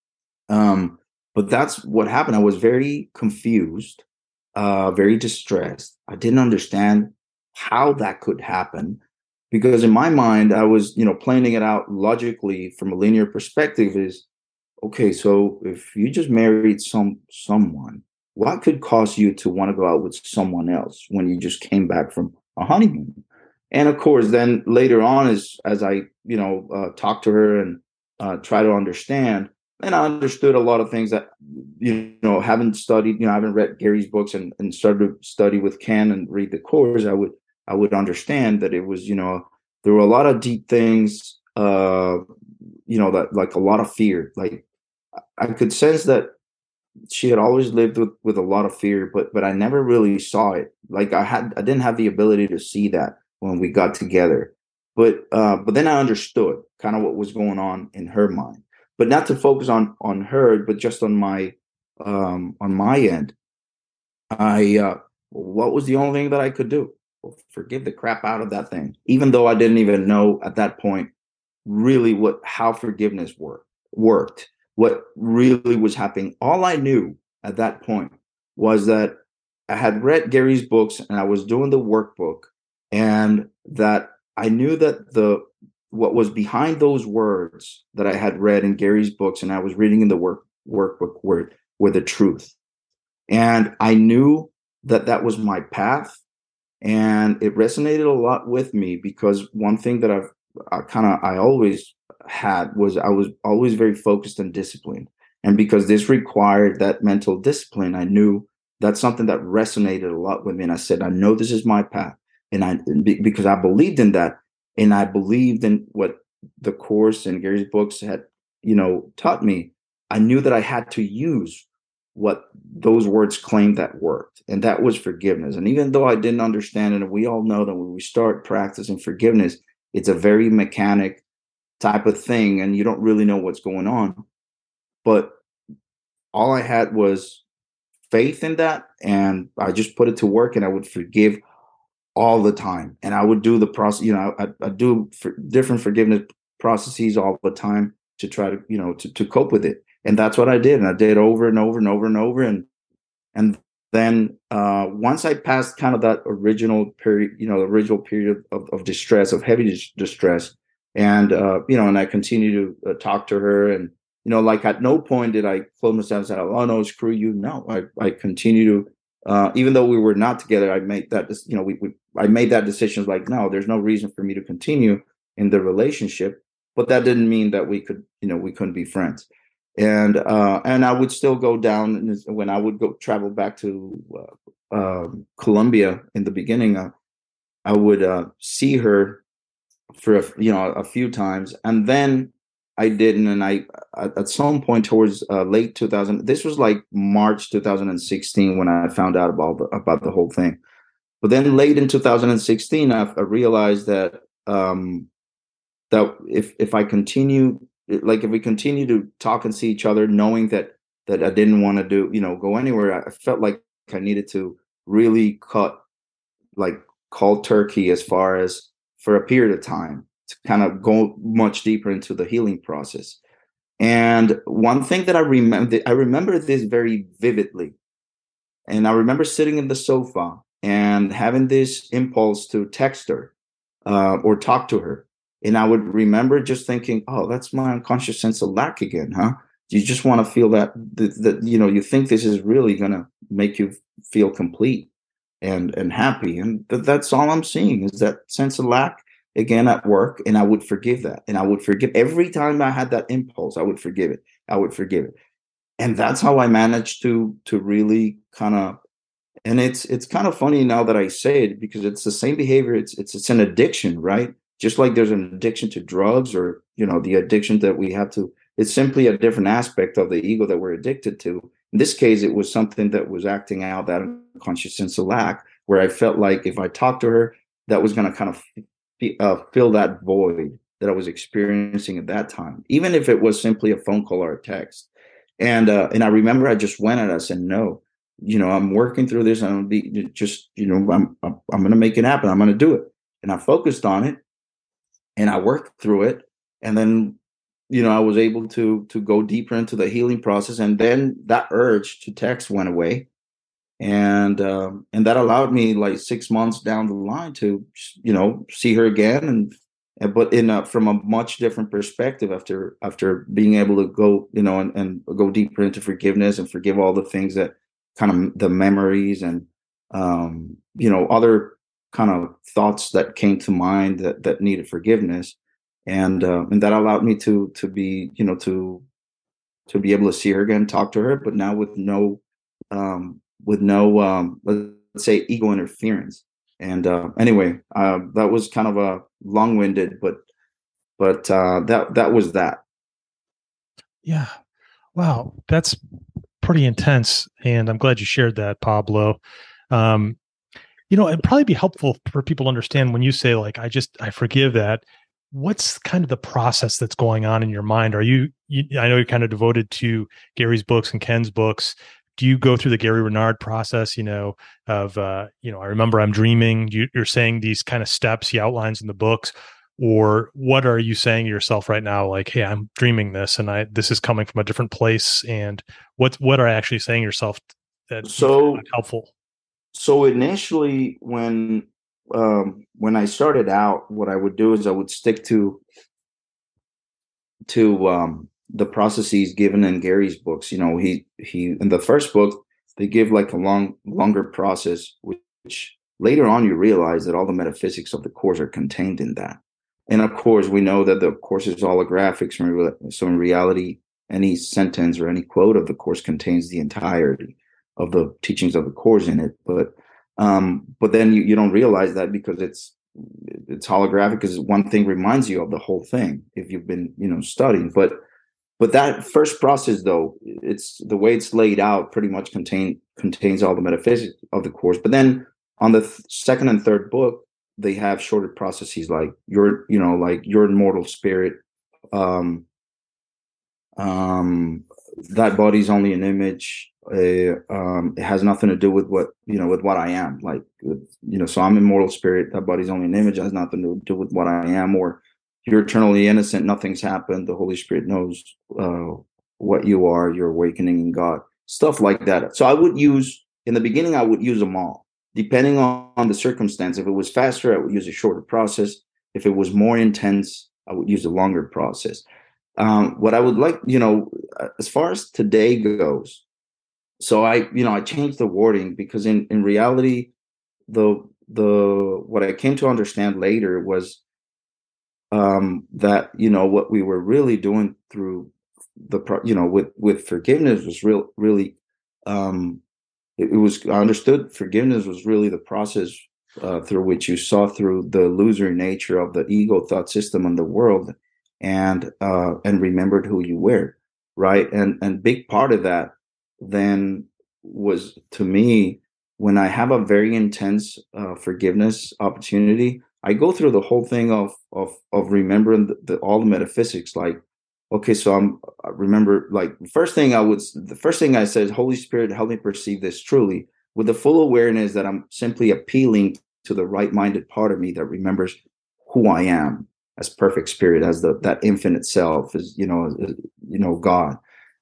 Um, but that's what happened. I was very confused, uh, very distressed. I didn't understand how that could happen, because in my mind, I was, you know, planning it out logically from a linear perspective. Is okay. So if you just married some someone, what could cause you to want to go out with someone else when you just came back from a honeymoon? And of course, then later on, as as I, you know, uh, talked to her and uh, try to understand, and I understood a lot of things that, you know, haven't studied, you know, I haven't read Gary's books and, and started to study with Ken and read the course. I would, I would understand that it was, you know, there were a lot of deep things, uh, you know, that like a lot of fear. Like, I could sense that she had always lived with, with a lot of fear, but, but I never really saw it. Like, I had, I didn't have the ability to see that when we got together, but, uh, but then I understood kind of what was going on in her mind. But not to focus on on her, but just on my um, on my end. I uh, what was the only thing that I could do? Well, forgive the crap out of that thing, even though I didn't even know at that point really what how forgiveness worked worked, what really was happening. All I knew at that point was that I had read Gary's books and I was doing the workbook, and that I knew that the what was behind those words that I had read in Gary's books and I was reading in the work workbook were, were the truth. And I knew that that was my path. And it resonated a lot with me because one thing that I've I kind of I always had was I was always very focused and disciplined. And because this required that mental discipline, I knew that's something that resonated a lot with me. And I said, I know this is my path. And I, because I believed in that, and I believed in what the course and Gary's books had, you know, taught me, I knew that I had to use what those words claimed that worked. And that was forgiveness. And even though I didn't understand it, and we all know that when we start practicing forgiveness, it's a very mechanic type of thing, and you don't really know what's going on. But all I had was faith in that, and I just put it to work, and I would forgive all the time. And I would do the process, you know, I, I do for different forgiveness processes all the time to try to, you know, to, to cope with it. And that's what I did. And I did over and over and over and over. And, and then uh, once I passed kind of that original period, you know, the original period of, of distress, of heavy dis- distress. And, uh, you know, and I continued to uh, talk to her, and, you know, like at no point did I close myself and say, oh no, screw you. No, I, I continue to, uh, even though we were not together, I made that, you know, we, we, I made that decision like, no, there's no reason for me to continue in the relationship, but that didn't mean that we could, you know, we couldn't be friends. And, uh, and I would still go down when I would go travel back to, uh, uh, Colombia in the beginning, uh, I would, uh, see her for, a, you know, a few times. And then I didn't. And I, at some point towards uh, late two thousand, this was like March two thousand sixteen when I found out about the, about the whole thing. But then late in two thousand sixteen, I, I realized that, um, that if, if I continue, like if we continue to talk and see each other, knowing that, that I didn't want to do, you know, go anywhere, I felt like I needed to really cut, like cold turkey as far as for a period of time, to kind of go much deeper into the healing process. And one thing that I remember, I remember this very vividly. And I remember sitting in the sofa and having this impulse to text her uh, or talk to her. And I would remember just thinking, oh, that's my unconscious sense of lack again, huh? You just want to feel that, that, that you know, you think this is really going to make you feel complete and, and happy. And th- that's all I'm seeing is that sense of lack again at work. And I would forgive that. And I would forgive every time I had that impulse, I would forgive it. I would forgive it. And that's how I managed to, to really kind of, and it's, it's kind of funny now that I say it, because it's the same behavior. It's, it's, it's an addiction, right? Just like there's an addiction to drugs, or, you know, the addiction that we have to, it's simply a different aspect of the ego that we're addicted to. In this case, it was something that was acting out that unconscious sense of lack, where I felt like if I talked to her, that was going to kind of uh, fill that void that I was experiencing at that time, even if it was simply a phone call or a text. And, uh, and I remember I just went at us and no, you know, I'm working through this. I'm gonna be just, you know, I'm, I'm, I'm going to make it happen. I'm going to do it. And I focused on it. And I worked through it. And then, you know, I was able to to go deeper into the healing process. And then that urge to text went away. And um, and that allowed me like six months down the line to, you know, see her again. And, and but in a, from a much different perspective after after being able to go, you know, and, and go deeper into forgiveness and forgive all the things that kind of the memories and, um, you know, other kind of thoughts that came to mind that, that needed forgiveness. And, uh, and that allowed me to, to be, you know, to, to be able to see her again, talk to her, but now with no, um, with no, um, let's say ego interference. And, uh, anyway, uh, that was kind of a long winded, but, but, uh, that, that was that.
Yeah. Wow. That's pretty intense. And I'm glad you shared that, Pablo. Um, You know, it'd probably be helpful for people to understand when you say, like, I just, I forgive that. What's kind of the process that's going on in your mind? Are you, you I know you're kind of devoted to Gary's books and Ken's books. Do you go through the Gary Renard process, you know, of, uh, you know, I remember I'm dreaming, you, you're saying these kind of steps he outlines in the books. Or what are you saying to yourself right now? Like, hey, I'm dreaming this, and I this is coming from a different place. And what what are you actually saying to yourself that you
So
find helpful?
so initially, when um, when I started out, what I would do is I would stick to to um, the processes given in Gary's books. You know, he he in the first book they give like a long longer process, which later on you realize that all the metaphysics of the course are contained in that. And of course, we know that the course is holographic, so in reality, any sentence or any quote of the course contains the entirety of the teachings of the course in it. But um, but then you, you don't realize that because it's it's holographic, because one thing reminds you of the whole thing if you've been, you know, studying. But but that first process, though, it's the way it's laid out pretty much contain contains all the metaphysics of the course. But then on the th- second and third book, they have shorter processes like your, you know, like your immortal spirit. Um, um, that body's only an image. Uh, um, it has nothing to do with what, you know, with what I am. Like, you know, so I'm immortal spirit. That body's only an image. It has nothing to do with what I am. Or you're eternally innocent. Nothing's happened. The Holy Spirit knows uh, what you are. You're awakening in God. Stuff like that. So I would use, in the beginning, I would use them all. Depending on, on the circumstance. If it was faster, I would use a shorter process. If it was more intense, I would use a longer process. Um, what I would like, you know, as far as today goes, so I, you know, I changed the wording because in, in reality, the the what I came to understand later was um, that, you know, what we were really doing through the, you know, with with forgiveness was real, really. Um, it, it was I understood forgiveness was really the process uh, through which you saw through the illusory nature of the ego thought system in the world, and uh, and remembered who you were, right? And and big part of that then was, to me, when I have a very intense uh, forgiveness opportunity, I go through the whole thing of of of remembering the, the, all the metaphysics. Like, okay, so I'm I remember, like, first thing I would the first thing I said, Holy Spirit, help me perceive this truly, with the full awareness that I'm simply appealing to the right-minded part of me that remembers who I am as perfect spirit, as the that infinite self, is, you know, you know, God.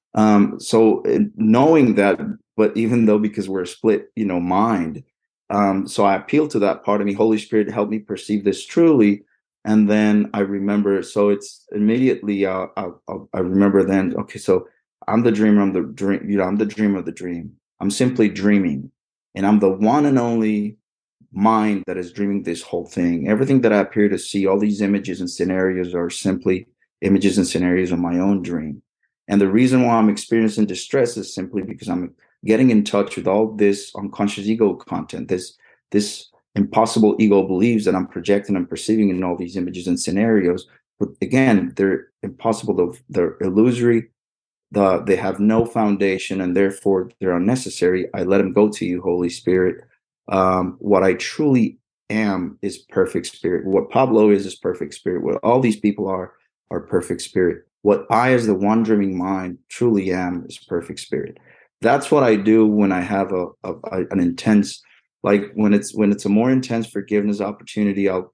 Um, so knowing that, but even though, because we're a split, you know, mind, um, so I appeal to that part of me. Holy Spirit, help me perceive this truly. And then I remember, so it's immediately, uh, I, I remember then, okay, so I'm the dreamer, I'm the dream, you know, I'm the dreamer of the dream. I'm simply dreaming, and I'm the one and only mind that is dreaming this whole thing. Everything that I appear to see, all these images and scenarios, are simply images and scenarios of my own dream. And the reason why I'm experiencing distress is simply because I'm getting in touch with all this unconscious ego content, this this impossible ego beliefs that I'm projecting and perceiving in all these images and scenarios. But again, they're impossible, they're illusory, the, they have no foundation, and therefore they're unnecessary. I let them go to you, Holy Spirit. Um, what I truly am is perfect spirit. What Pablo is is perfect spirit. What all these people are are perfect spirit. What I, as the one dreaming mind, truly am is perfect spirit. That's what I do when I have a, a, a an intense, like when it's when it's a more intense forgiveness opportunity. I'll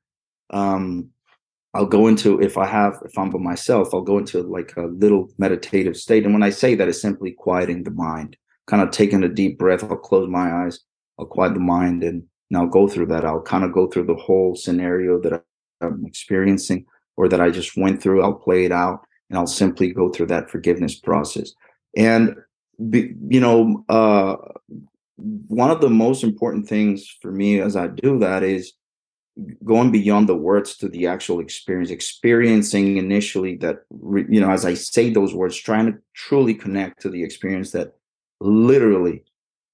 um I'll go into, if I have if I'm by myself, I'll go into like a little meditative state. And when I say that, it's simply quieting the mind, kind of taking a deep breath. I'll close my eyes, I'll quiet the mind, and, and I'll go through that. I'll kind of go through the whole scenario that I'm experiencing, or that I just went through. I'll play it out, and I'll simply go through that forgiveness process. And, be, you know, uh, one of the most important things for me as I do that is going beyond the words to the actual experience, experiencing initially that, you know, as I say those words, trying to truly connect to the experience that literally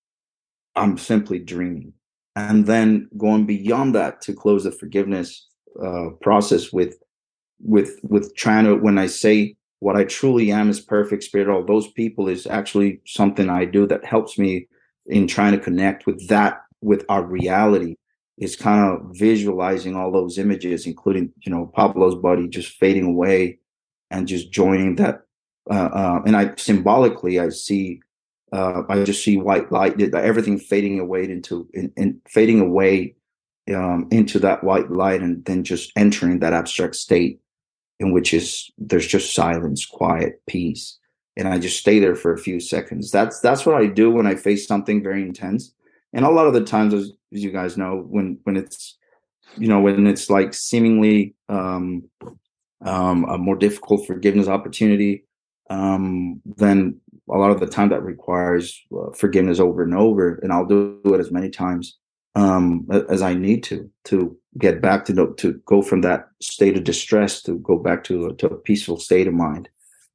I'm simply dreaming. And then going beyond that to close the forgiveness uh, process with, with, with trying to, when I say what I truly am is perfect spirit, all those people is actually something I do that helps me in trying to connect with that, with our reality, is kind of visualizing all those images, including, you know, Pablo's body just fading away and just joining that. Uh, uh, and I symbolically, I see, uh, I just see white light, everything fading away into, in, in, fading away um, into that white light, and then just entering that abstract state in which is there's just silence, quiet, peace. And I just stay there for a few seconds. That's that's what I do when I face something very intense. And a lot of the times, as, as you guys know, when when it's you know when it's like seemingly um, um, a more difficult forgiveness opportunity, um, then a lot of the time that requires uh, forgiveness over and over, and I'll do it as many times um, as I need to to get back to the, to go from that state of distress to go back to to a peaceful state of mind.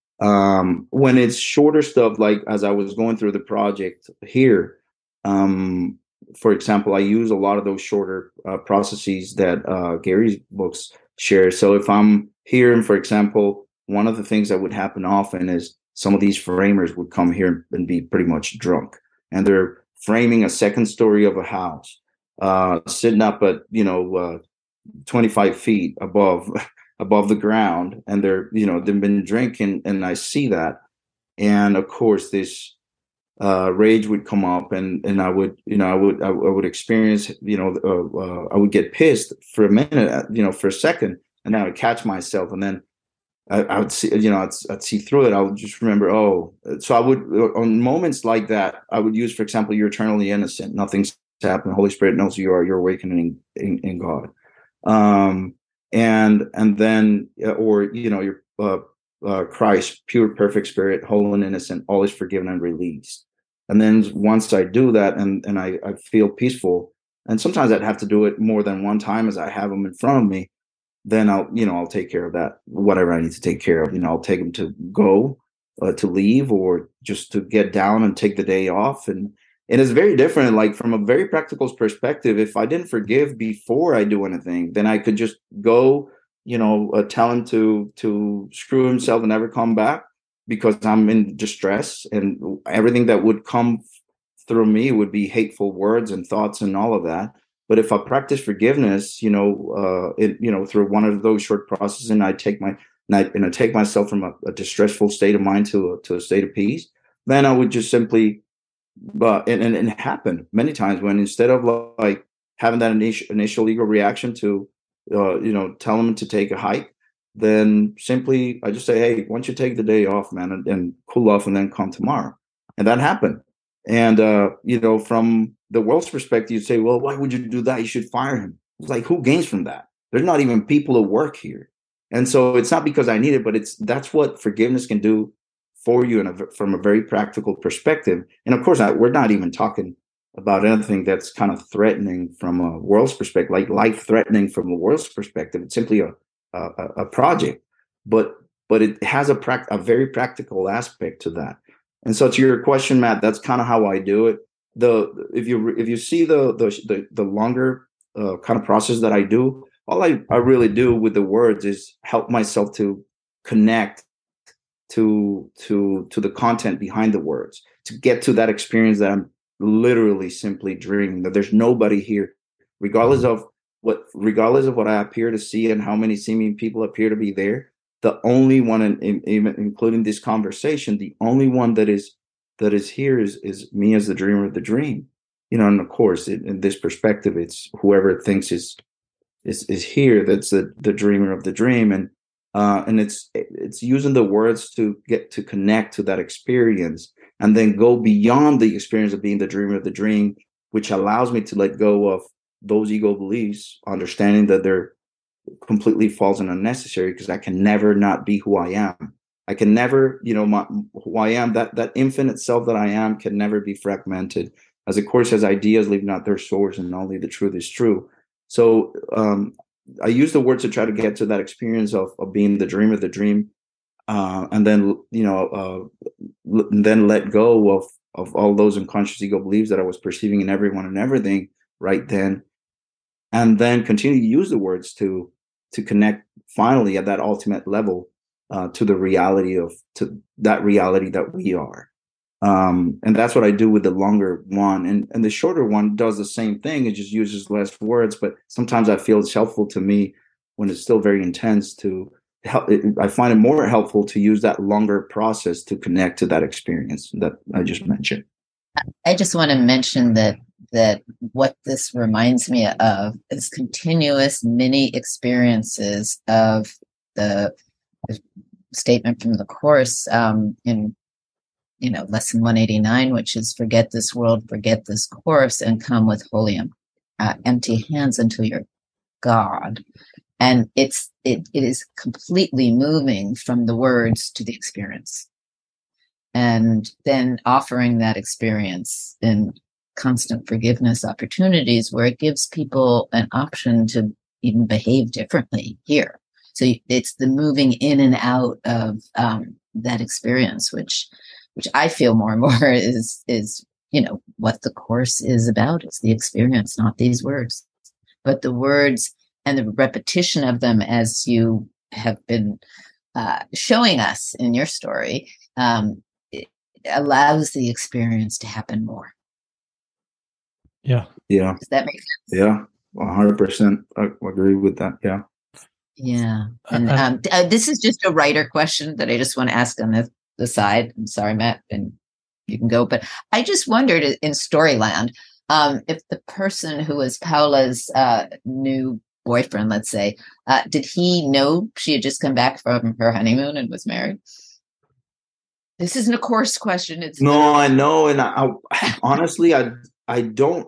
Um, when it's shorter stuff, like as I was going through the project here, um, for example, I use a lot of those shorter uh, processes that uh, Gary's books share. So if I'm here, and for example, one of the things that would happen often is some of these framers would come here and be pretty much drunk, and they're framing a second story of a house, uh, sitting up at, you know, uh, twenty-five feet above above the ground, and they're, you know, they've been drinking, and I see that, and of course this uh, rage would come up, and and I would, you know, I would I, I would experience, you know, uh, uh, I would get pissed for a minute, you know, for a second, and then I would catch myself, and then I, I would see, you know, I'd, I'd see through it. I would just remember, oh, so I would, on moments like that, I would use, for example, you're eternally innocent. Nothing's happened. The Holy Spirit knows who you are. You're awakening in, in God. Um, and, and then, or, you know, your, uh, uh, Christ, pure, perfect spirit, whole and innocent, all is forgiven and released. And then once I do that, and, and I, I feel peaceful, and sometimes I'd have to do it more than one time as I have them in front of me, then I'll, you know, I'll take care of that, whatever I need to take care of. You know, I'll take them to go, uh, to leave, or just to get down and take the day off. And it is very different. Like from a very practical perspective, if I didn't forgive before I do anything, then I could just go, you know, uh, tell him to to screw himself and never come back because I'm in distress, and everything that would come through me would be hateful words and thoughts and all of that. But if I practice forgiveness, you know, uh, it, you know, through one of those short processes, and I take my, and I, and I take myself from a, a distressful state of mind to a, to a state of peace, then I would just simply, uh, and, and, and it happened many times when instead of like having that initial, initial ego reaction to, uh, you know, tell them to take a hike, then simply I just say, hey, why don't you take the day off, man, and, and cool off, and then come tomorrow. And that happened. And, uh, you know, from the world's perspective, you'd say, well, why would you do that? You should fire him. It's like, who gains from that? There's not even people who work here. And so it's not because I need it, but it's that's what forgiveness can do for you in a, from a very practical perspective. And of course, I, we're not even talking about anything that's kind of threatening from a world's perspective, like life threatening from a world's perspective. It's simply a, a, a project, but but it has a, pra- a very practical aspect to that. And so to your question, Matt, that's kind of how I do it. The if you if you see the the the, the longer uh, kind of process that I do, all I, I really do with the words is help myself to connect to to to the content behind the words, to get to that experience that I'm literally simply dreaming, that there's nobody here, regardless of what regardless of what I appear to see and how many seeming people appear to be there. The only one, in, in, even including this conversation, the only one that is that is here is is me as the dreamer of the dream, you know. And of course, it, in this perspective, it's whoever thinks is is is here that's the the dreamer of the dream, and uh, and it's it's using the words to get to connect to that experience, and then go beyond the experience of being the dreamer of the dream, which allows me to let go of those ego beliefs, understanding that they're completely false and unnecessary, because I can never not be who I am. I can never, you know, my, who I am, that that infinite self that I am can never be fragmented. As the Course says, ideas leave not their source, and only the truth is true. So um, I use the words to try to get to that experience of, of being the dream of the dream, uh, and then, you know, uh, l- then let go of of all those unconscious ego beliefs that I was perceiving in everyone and everything right then, and then continue to use the words to to connect finally at that ultimate level uh, to the reality of to that reality that we are. Um, and that's what I do with the longer one. And, and the shorter one does the same thing. It just uses less words, but sometimes I feel it's helpful to me when it's still very intense to help. I find it more helpful to use that longer process to connect to that experience that I just mentioned.
I just want to mention that that what this reminds me of is continuous mini experiences of the, the statement from the Course um, in, you know, lesson one eighty-nine, which is forget this world, forget this course, and come with holy uh, empty hands unto your God. And it's it it is completely moving from the words to the experience, and then offering that experience in constant forgiveness opportunities where it gives people an option to even behave differently here. So it's the moving in and out of um, that experience, which which I feel more and more is is you know what the Course is about. It's the experience, not these words, but the words and the repetition of them, as you have been uh, showing us in your story, um, it allows the experience to happen more.
Yeah.
Yeah.
Does that make sense?
Yeah. one hundred percent. I agree with that. Yeah.
Yeah. And um, uh, this is just a writer question that I just want to ask on the, the side. I'm sorry, Matt, and you can go. But I just wondered in Storyland, um, if the person who was Paula's uh, new boyfriend, let's say, uh, did he know she had just come back from her honeymoon and was married? This isn't a Course question. It's
no, literally- I know. And I, I honestly, I, I don't,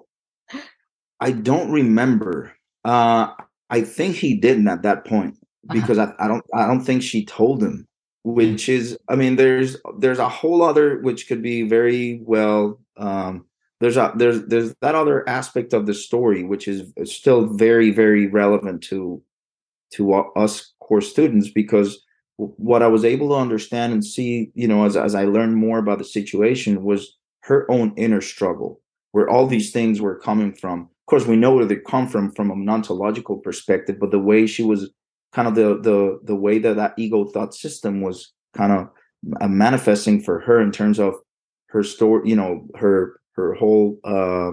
I don't remember. Uh, I think he didn't at that point because uh-huh. I, I don't, I don't think she told him, which is, I mean, there's, there's a whole other, which could be very well, um, there's a, there's, there's that other aspect of the story, which is still very, very relevant to, to us Course students, because what I was able to understand and see, you know, as, as I learned more about the situation was her own inner struggle, where all these things were coming from. Of course, we know where they come from, from an ontological perspective, but the way she was kind of the, the, the way that that ego thought system was kind of manifesting for her in terms of her story, you know, her, her whole uh,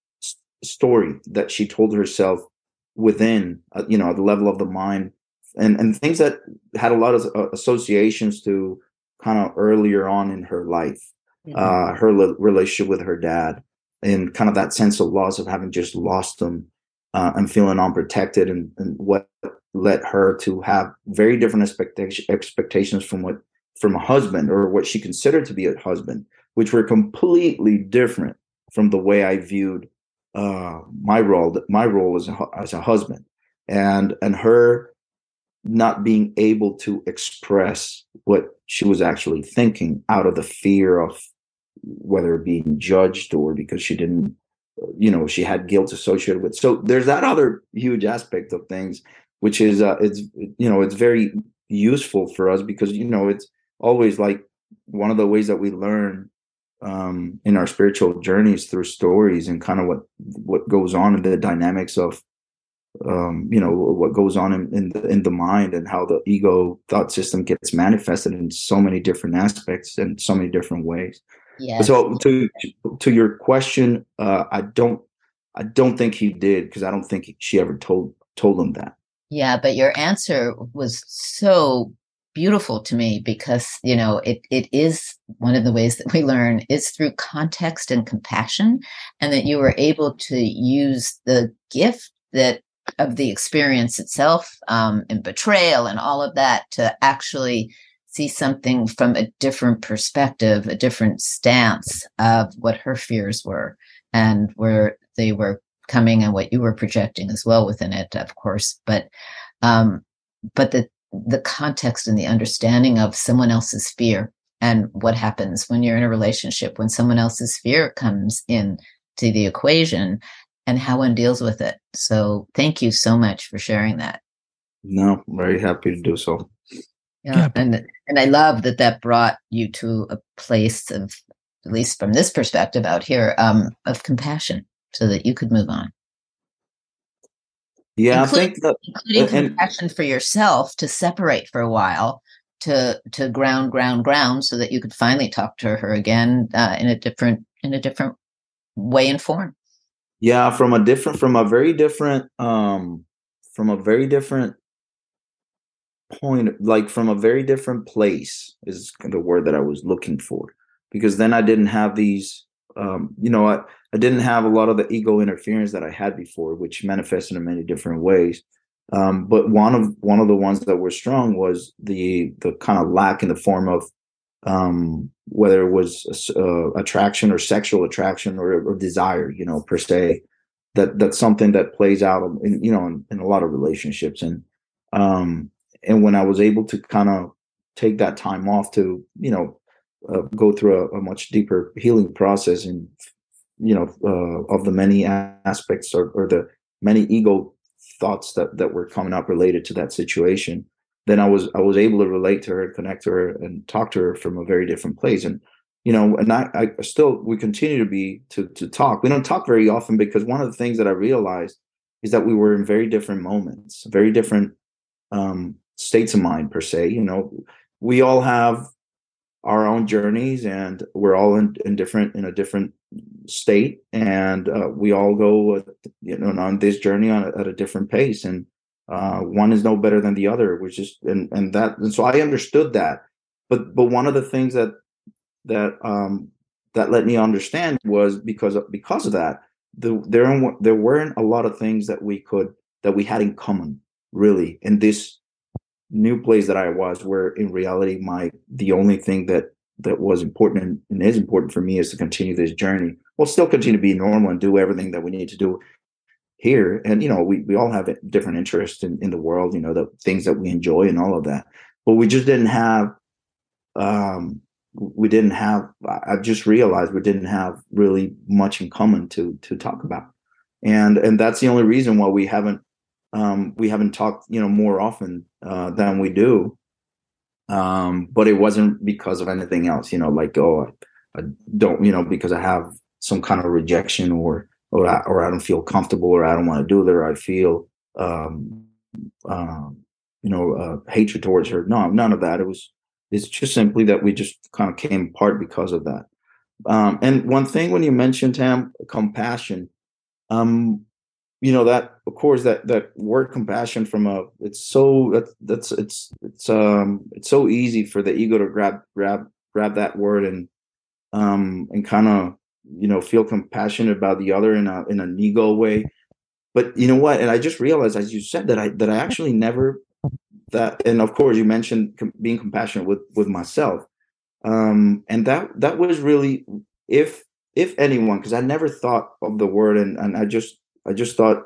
story that she told herself within, uh, you know, the level of the mind, and, and things that had a lot of uh, associations to kind of earlier on in her life, mm-hmm. uh, her le- relationship with her dad, and kind of that sense of loss of having just lost them uh, and feeling unprotected, and, and what led her to have very different expectation, expectations from what from a husband, or what she considered to be a husband, which were completely different from the way I viewed uh, my role, my role as a, as a husband, and and her not being able to express what she was actually thinking out of the fear of whether being judged or because she didn't, you know, she had guilt associated with. So there's that other huge aspect of things, which is, uh, it's, you know, it's very useful for us because, you know, it's always like one of the ways that we learn um, in our spiritual journeys through stories and kind of what, what goes on in the dynamics of, um, you know, what goes on in, in, the, in the mind, and how the ego thought system gets manifested in so many different aspects and so many different ways. Yes. So to to your question, uh, I don't I don't think he did, because I don't think she ever told told him that.
Yeah, but your answer was so beautiful to me, because, you know, it it is one of the ways that we learn is through context and compassion, and that you were able to use the gift that of the experience itself, um, and betrayal and all of that, to actually see something from a different perspective, a different stance of what her fears were and where they were coming, and what you were projecting as well within it, of course. But, um, but the, the context and the understanding of someone else's fear, and what happens when you're in a relationship, when someone else's fear comes in to the equation, and how one deals with it. So thank you so much for sharing that.
No, very happy to do so.
Yeah, yeah, and and I love that that brought you to a place of, at least from this perspective out here, um, of compassion, so that you could move on.
Yeah,
including,
I think that,
including
and,
compassion for yourself, to separate for a while, to to ground, ground, ground, so that you could finally talk to her again uh, in a different in a different way and form.
Yeah, from a different, from a very different, um, from a very different. point, like from a very different place is the word that I was looking for, because then I didn't have these um, you know, I, I didn't have a lot of the ego interference that I had before, which manifested in many different ways. Um, but one of one of the ones that were strong was the the kind of lack in the form of um, whether it was uh, attraction or sexual attraction or, or desire, you know, per se. That that's something that plays out, in, you know, in, in a lot of relationships. And um, and when I was able to kind of take that time off to, you know, uh, go through a, a much deeper healing process, and you know, uh, of the many aspects or, or the many ego thoughts that that were coming up related to that situation, then I was I was able to relate to her and connect to her and talk to her from a very different place. And you know, and I, I still we continue to be to to talk. We don't talk very often because one of the things that I realized is that we were in very different moments, very different um, states of mind per se. You know, we all have our own journeys, and we're all in, in different in a different state, and uh, we all go, uh, you know, on this journey on a, at a different pace, and uh, one is no better than the other. Which is and and that, and so I understood that. But but one of the things that that um, that let me understand was because of, because of that, the, there there weren't a lot of things that we could that we had in common, really, in this new place that I was, where in reality, my the only thing that that was important and, and is important for me is to continue this journey. We'll still continue to be normal and do everything that we need to do here. And, you know, we, we all have different interests in, in the world, you know, the things that we enjoy and all of that. But we just didn't have, um, we didn't have, I just realized we didn't have really much in common to to talk about. And and that's the only reason why we haven't Um, we haven't talked, you know, more often uh, than we do. Um, but it wasn't because of anything else, you know, like, oh, I, I don't, you know, because I have some kind of rejection or, or, I, or I don't feel comfortable, or I don't want to do it, or I feel, um, um, you know, uh, hatred towards her. No, none of that. It was, it's just simply that we just kind of came apart because of that. Um, and one thing, when you mentioned, Tam, compassion, um, you know, that of course that that word compassion, from a it's so that that's it's it's um it's so easy for the ego to grab grab grab that word and um and kind of, you know, feel compassionate about the other in a in an ego way. But you know what, and I just realized, as you said, that I that I actually never that and of course you mentioned com- being compassionate with with myself, um and that that was really, if if anyone, because I never thought of the word, and and I just I just thought,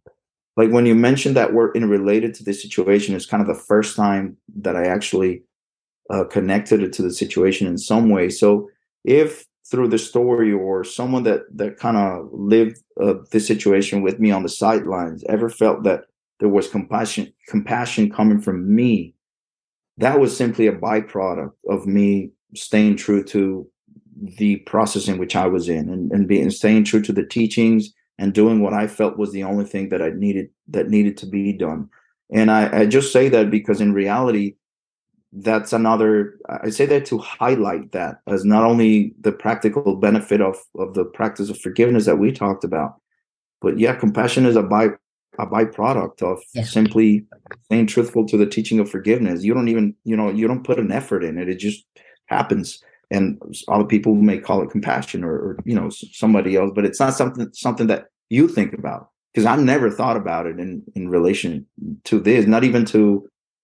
like, when you mentioned that word in related to this situation, it's kind of the first time that I actually uh, connected it to the situation in some way. So if through the story, or someone that, that kind of lived uh, this situation with me on the sidelines ever felt that there was compassion, compassion coming from me, that was simply a byproduct of me staying true to the process in which I was in, and, and being staying true to the teachings, and doing what I felt was the only thing that I needed, that needed to be done. And I, I just say that because in reality, that's another, I say that to highlight that as not only the practical benefit of, of the practice of forgiveness that we talked about, but yeah, compassion is a by a byproduct of yeah. simply staying truthful to the teaching of forgiveness. You don't even, you know, you don't put an effort in it. It just happens. And other people may call it compassion, or, or, you know, somebody else, but it's not something something that you think about, because I never thought about it in, in relation to this, not even to,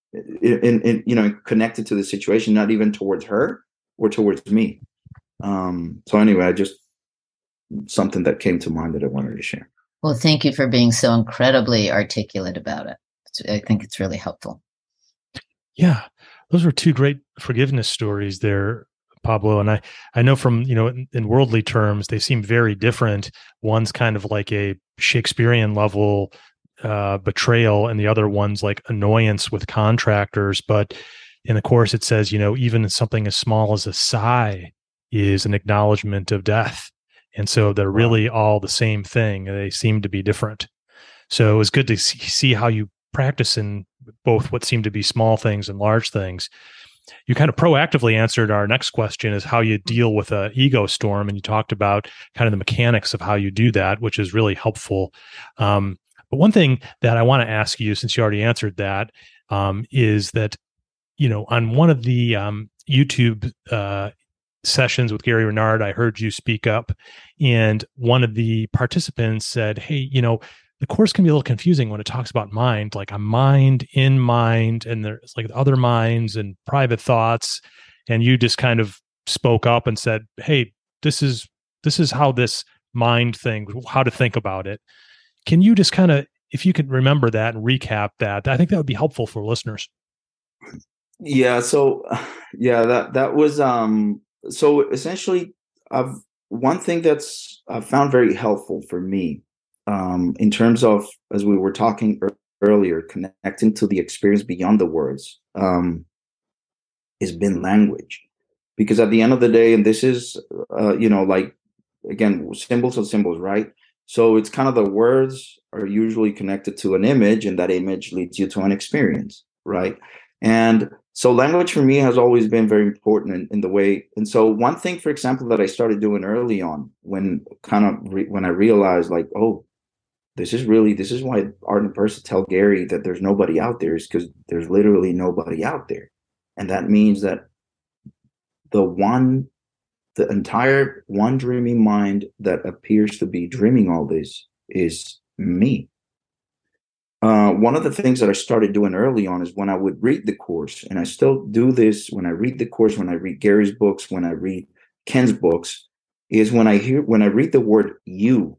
in, in you know, connected to the situation, not even towards her or towards me. Um, so anyway, I just, something that came to mind that I wanted to share.
Well, thank you for being so incredibly articulate about it. I think it's really helpful.
Yeah, those were two great forgiveness stories there, Pablo. And I, I know from, you know, in, in worldly terms, they seem very different. One's kind of like a Shakespearean level uh, betrayal, and the other one's like annoyance with contractors. But in the Course, it says, you know, even something as small as a sigh is an acknowledgement of death. And so they're really all the same thing. They seem to be different. So it was good to see, see how you practice in both what seem to be small things and large things. You kind of proactively answered our next question, is how you deal with an ego storm. And you talked about kind of the mechanics of how you do that, which is really helpful. Um, but one thing that I want to ask you, since you already answered that, um, is that, you know, on one of the um, YouTube uh, sessions with Gary Renard, I heard you speak up, and one of the participants said, hey, you know, the course can be a little confusing when it talks about mind, like a mind in mind, and there's like other minds and private thoughts. And you just kind of spoke up and said, hey, this is, this is how this mind thing, how to think about it. Can you just kind of, if you could remember that and recap that, I think that would be helpful for listeners.
Yeah. So, yeah, that, that was, um, so essentially I've, one thing that's I found very helpful for me, um, in terms of, as we were talking er- earlier, connecting to the experience beyond the words, um, has been language. Because at the end of the day, and this is, uh, you know, like, again, symbols are symbols, right? So it's kind of the words are usually connected to an image, and that image leads you to an experience, right? And so language for me has always been very important in, in the way. And so one thing, for example, that I started doing early on, when kind of re, when I realized like, oh, this is really, this is why Art in Person tell Gary that there's nobody out there, is because there's literally nobody out there. And that means that the one, the entire one dreaming mind that appears to be dreaming all this is me. Uh, one of the things that I started doing early on is when I would read the course, and I still do this when I read the course, when I read Gary's books, when I read Ken's books, is when I hear, when I read the word you,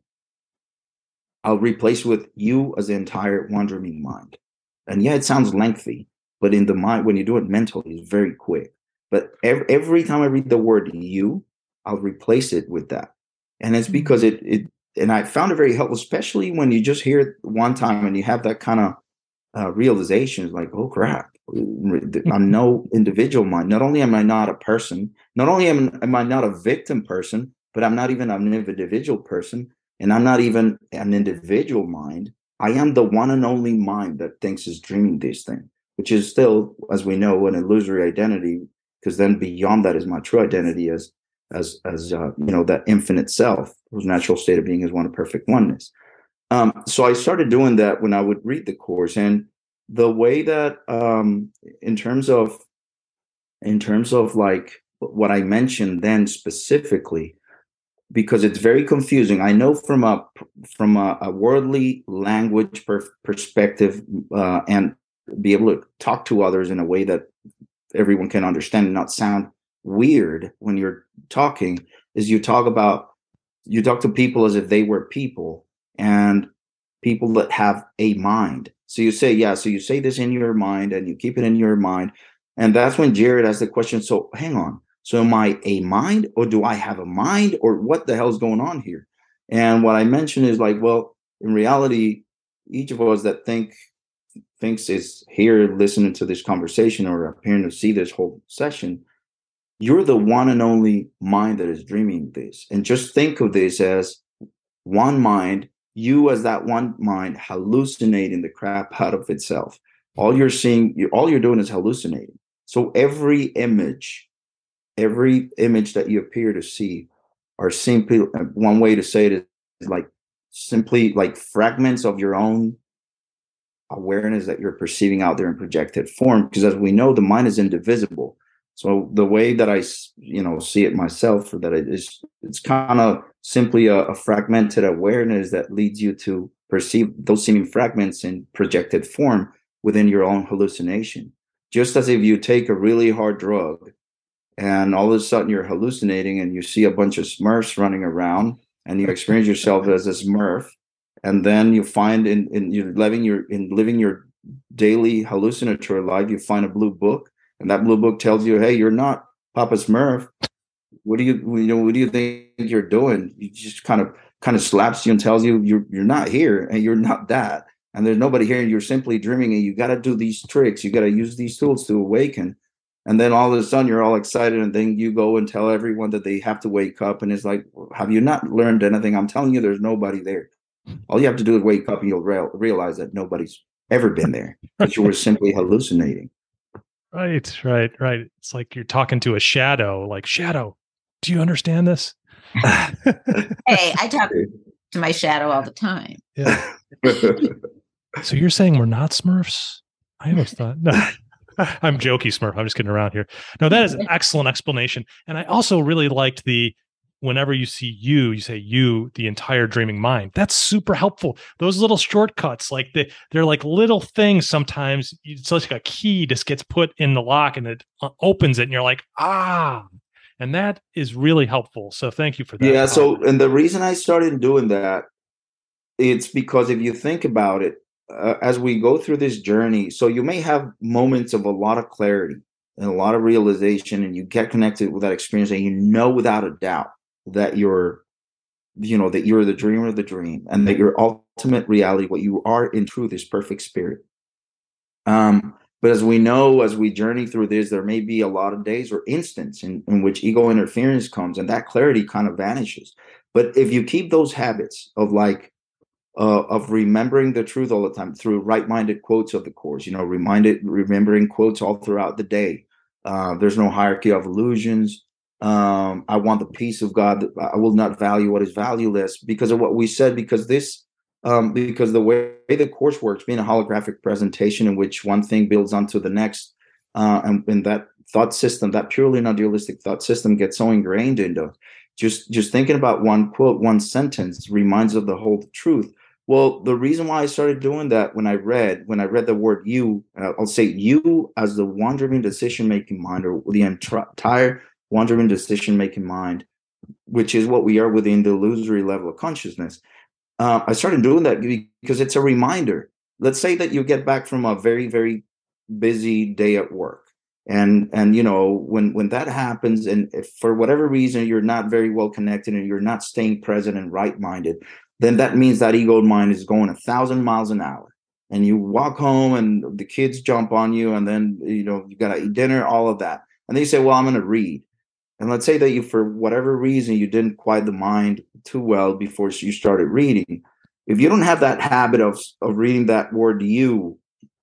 I'll replace with you as the entire one dreaming mind. And yeah, it sounds lengthy, but in the mind, when you do it mentally, it's very quick. But every, every time I read the word you, I'll replace it with that. And it's because it, it, and I found it very helpful, especially when you just hear it one time and you have that kind of uh, realization, like, oh crap, I'm no individual mind. Not only am I not a person, not only am, am I not a victim person, but I'm not even an individual person, and I'm not even an individual mind. I am the one and only mind that thinks is dreaming this thing, which is still, as we know, an illusory identity, because then beyond that is my true identity as as as uh, you know, that infinite self, whose natural state of being is one of perfect oneness. Um, so I started doing that when I would read the course, and the way that, um, in terms of, in terms of like what I mentioned then specifically, because it's very confusing. I know from a from a, a worldly language per, perspective, uh, and be able to talk to others in a way that everyone can understand and not sound weird when you're talking, is you talk about, you talk to people as if they were people, and people that have a mind. So you say, yeah, so you say this in your mind and you keep it in your mind. And that's when Jared asks the question, so hang on, so am I a mind, or do I have a mind, or what the hell is going on here? And what I mentioned is like, well, in reality, each of us that think thinks is here listening to this conversation or appearing to see this whole session, you're the one and only mind that is dreaming this. And just think of this as one mind, you as that one mind hallucinating the crap out of itself. All you're seeing, you, all you're doing is hallucinating. So every image, every image that you appear to see are simply, one way to say it is like simply like fragments of your own awareness that you're perceiving out there in projected form. Because as we know, the mind is indivisible. So the way that I, you know, see it myself, or that it is, it's kind of simply a, a fragmented awareness that leads you to perceive those seeming fragments in projected form within your own hallucination. Just as if you take a really hard drug and all of a sudden you're hallucinating and you see a bunch of Smurfs running around and you experience yourself as a Smurf, and then you find in, in you're living your in living your daily hallucinatory life, you find a blue book. And that blue book tells you, hey, you're not Papa Smurf. What do you, you know, what do you think you're doing? You just kind of, kind of slaps you and tells you you're, you're not here and you're not that. And there's nobody here. You're simply dreaming, and you got to do these tricks. You got to use these tools to awaken. And then all of a sudden you're all excited. And then you go and tell everyone that they have to wake up. And it's like, have you not learned anything? I'm telling you, there's nobody there. All you have to do is wake up and you'll re- realize that nobody's ever been there, but you were simply hallucinating.
Right, right, right. It's like you're talking to a shadow, like, shadow, do you understand this?
Hey, I talk to my shadow all the time.
Yeah. So you're saying we're not Smurfs? I always thought, no. I'm jokey, Smurf. I'm just kidding around here. No, that is an excellent explanation. And I also really liked the whenever you see you, you say you, the entire dreaming mind. That's super helpful. Those little shortcuts, like they, they're like little things. Sometimes it's like a key just gets put in the lock and it opens it and you're like, ah, and that is really helpful. So thank you for that.
Yeah. So, and the reason I started doing that, it's because if you think about it, uh, as we go through this journey, so you may have moments of a lot of clarity and a lot of realization, and you get connected with that experience, and you know without a doubt that you're, you know, that you're the dreamer of the dream, and that your ultimate reality, what you are in truth, is perfect spirit. Um, but as we know, as we journey through this, there may be a lot of days or instances in, in which ego interference comes, and that clarity kind of vanishes. But if you keep those habits of like, Uh, of remembering the truth all the time through right-minded quotes of the course, you know, reminded, remembering quotes all throughout the day. Uh, there's no hierarchy of illusions. Um, I want the peace of God. I will not value what is valueless because of what we said, because this, um, because the way the course works, being a holographic presentation in which one thing builds onto the next, uh, and, and that thought system, that purely non-dualistic thought system gets so ingrained into just, just thinking about one quote, one sentence reminds of the whole truth. Well, the reason why I started doing that when I read, when I read the word you, uh, I'll say you as the wandering decision-making mind, or the entire wandering decision-making mind, which is what we are within the illusory level of consciousness. Uh, I started doing that because it's a reminder. Let's say that you get back from a very, very busy day at work. And, and you know, when, when that happens, and if for whatever reason you're not very well connected and you're not staying present and right-minded, then that means that ego mind is going a thousand miles an hour. And you walk home and the kids jump on you, and then, you know, you got to eat dinner, all of that. And then you say, well, I'm going to read. And let's say that you, for whatever reason, you didn't quiet the mind too well before you started reading. If you don't have that habit of, of reading that word you,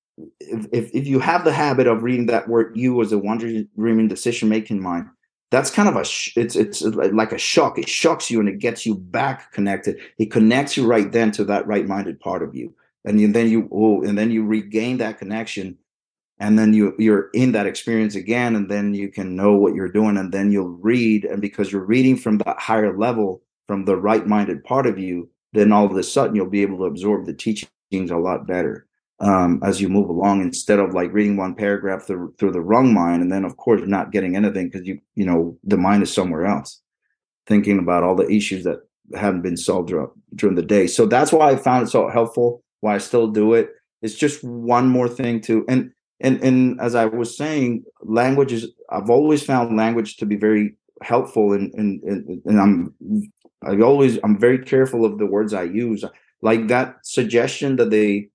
if, if, if you have the habit of reading that word you as a wandering, dreaming, decision-making mind, that's kind of a, sh- it's it's like a shock. It shocks you and it gets you back connected. It connects you right then to that right-minded part of you. And you, then you, oh, and then you regain that connection. And then you, you're in that experience again, and then you can know what you're doing, and then you'll read. And because you're reading from that higher level, from the right-minded part of you, then all of a sudden you'll be able to absorb the teachings a lot better. Um, as you move along, instead of like reading one paragraph through, through the wrong mind, and then of course not getting anything because you you know the mind is somewhere else, thinking about all the issues that haven't been solved during, during the day. So that's why I found it so helpful. Why I still do it. It's just one more thing to, and and and as I was saying, language is. I've always found language to be very helpful, and and and, and I'm I always I'm very careful of the words I use. Like that suggestion that they.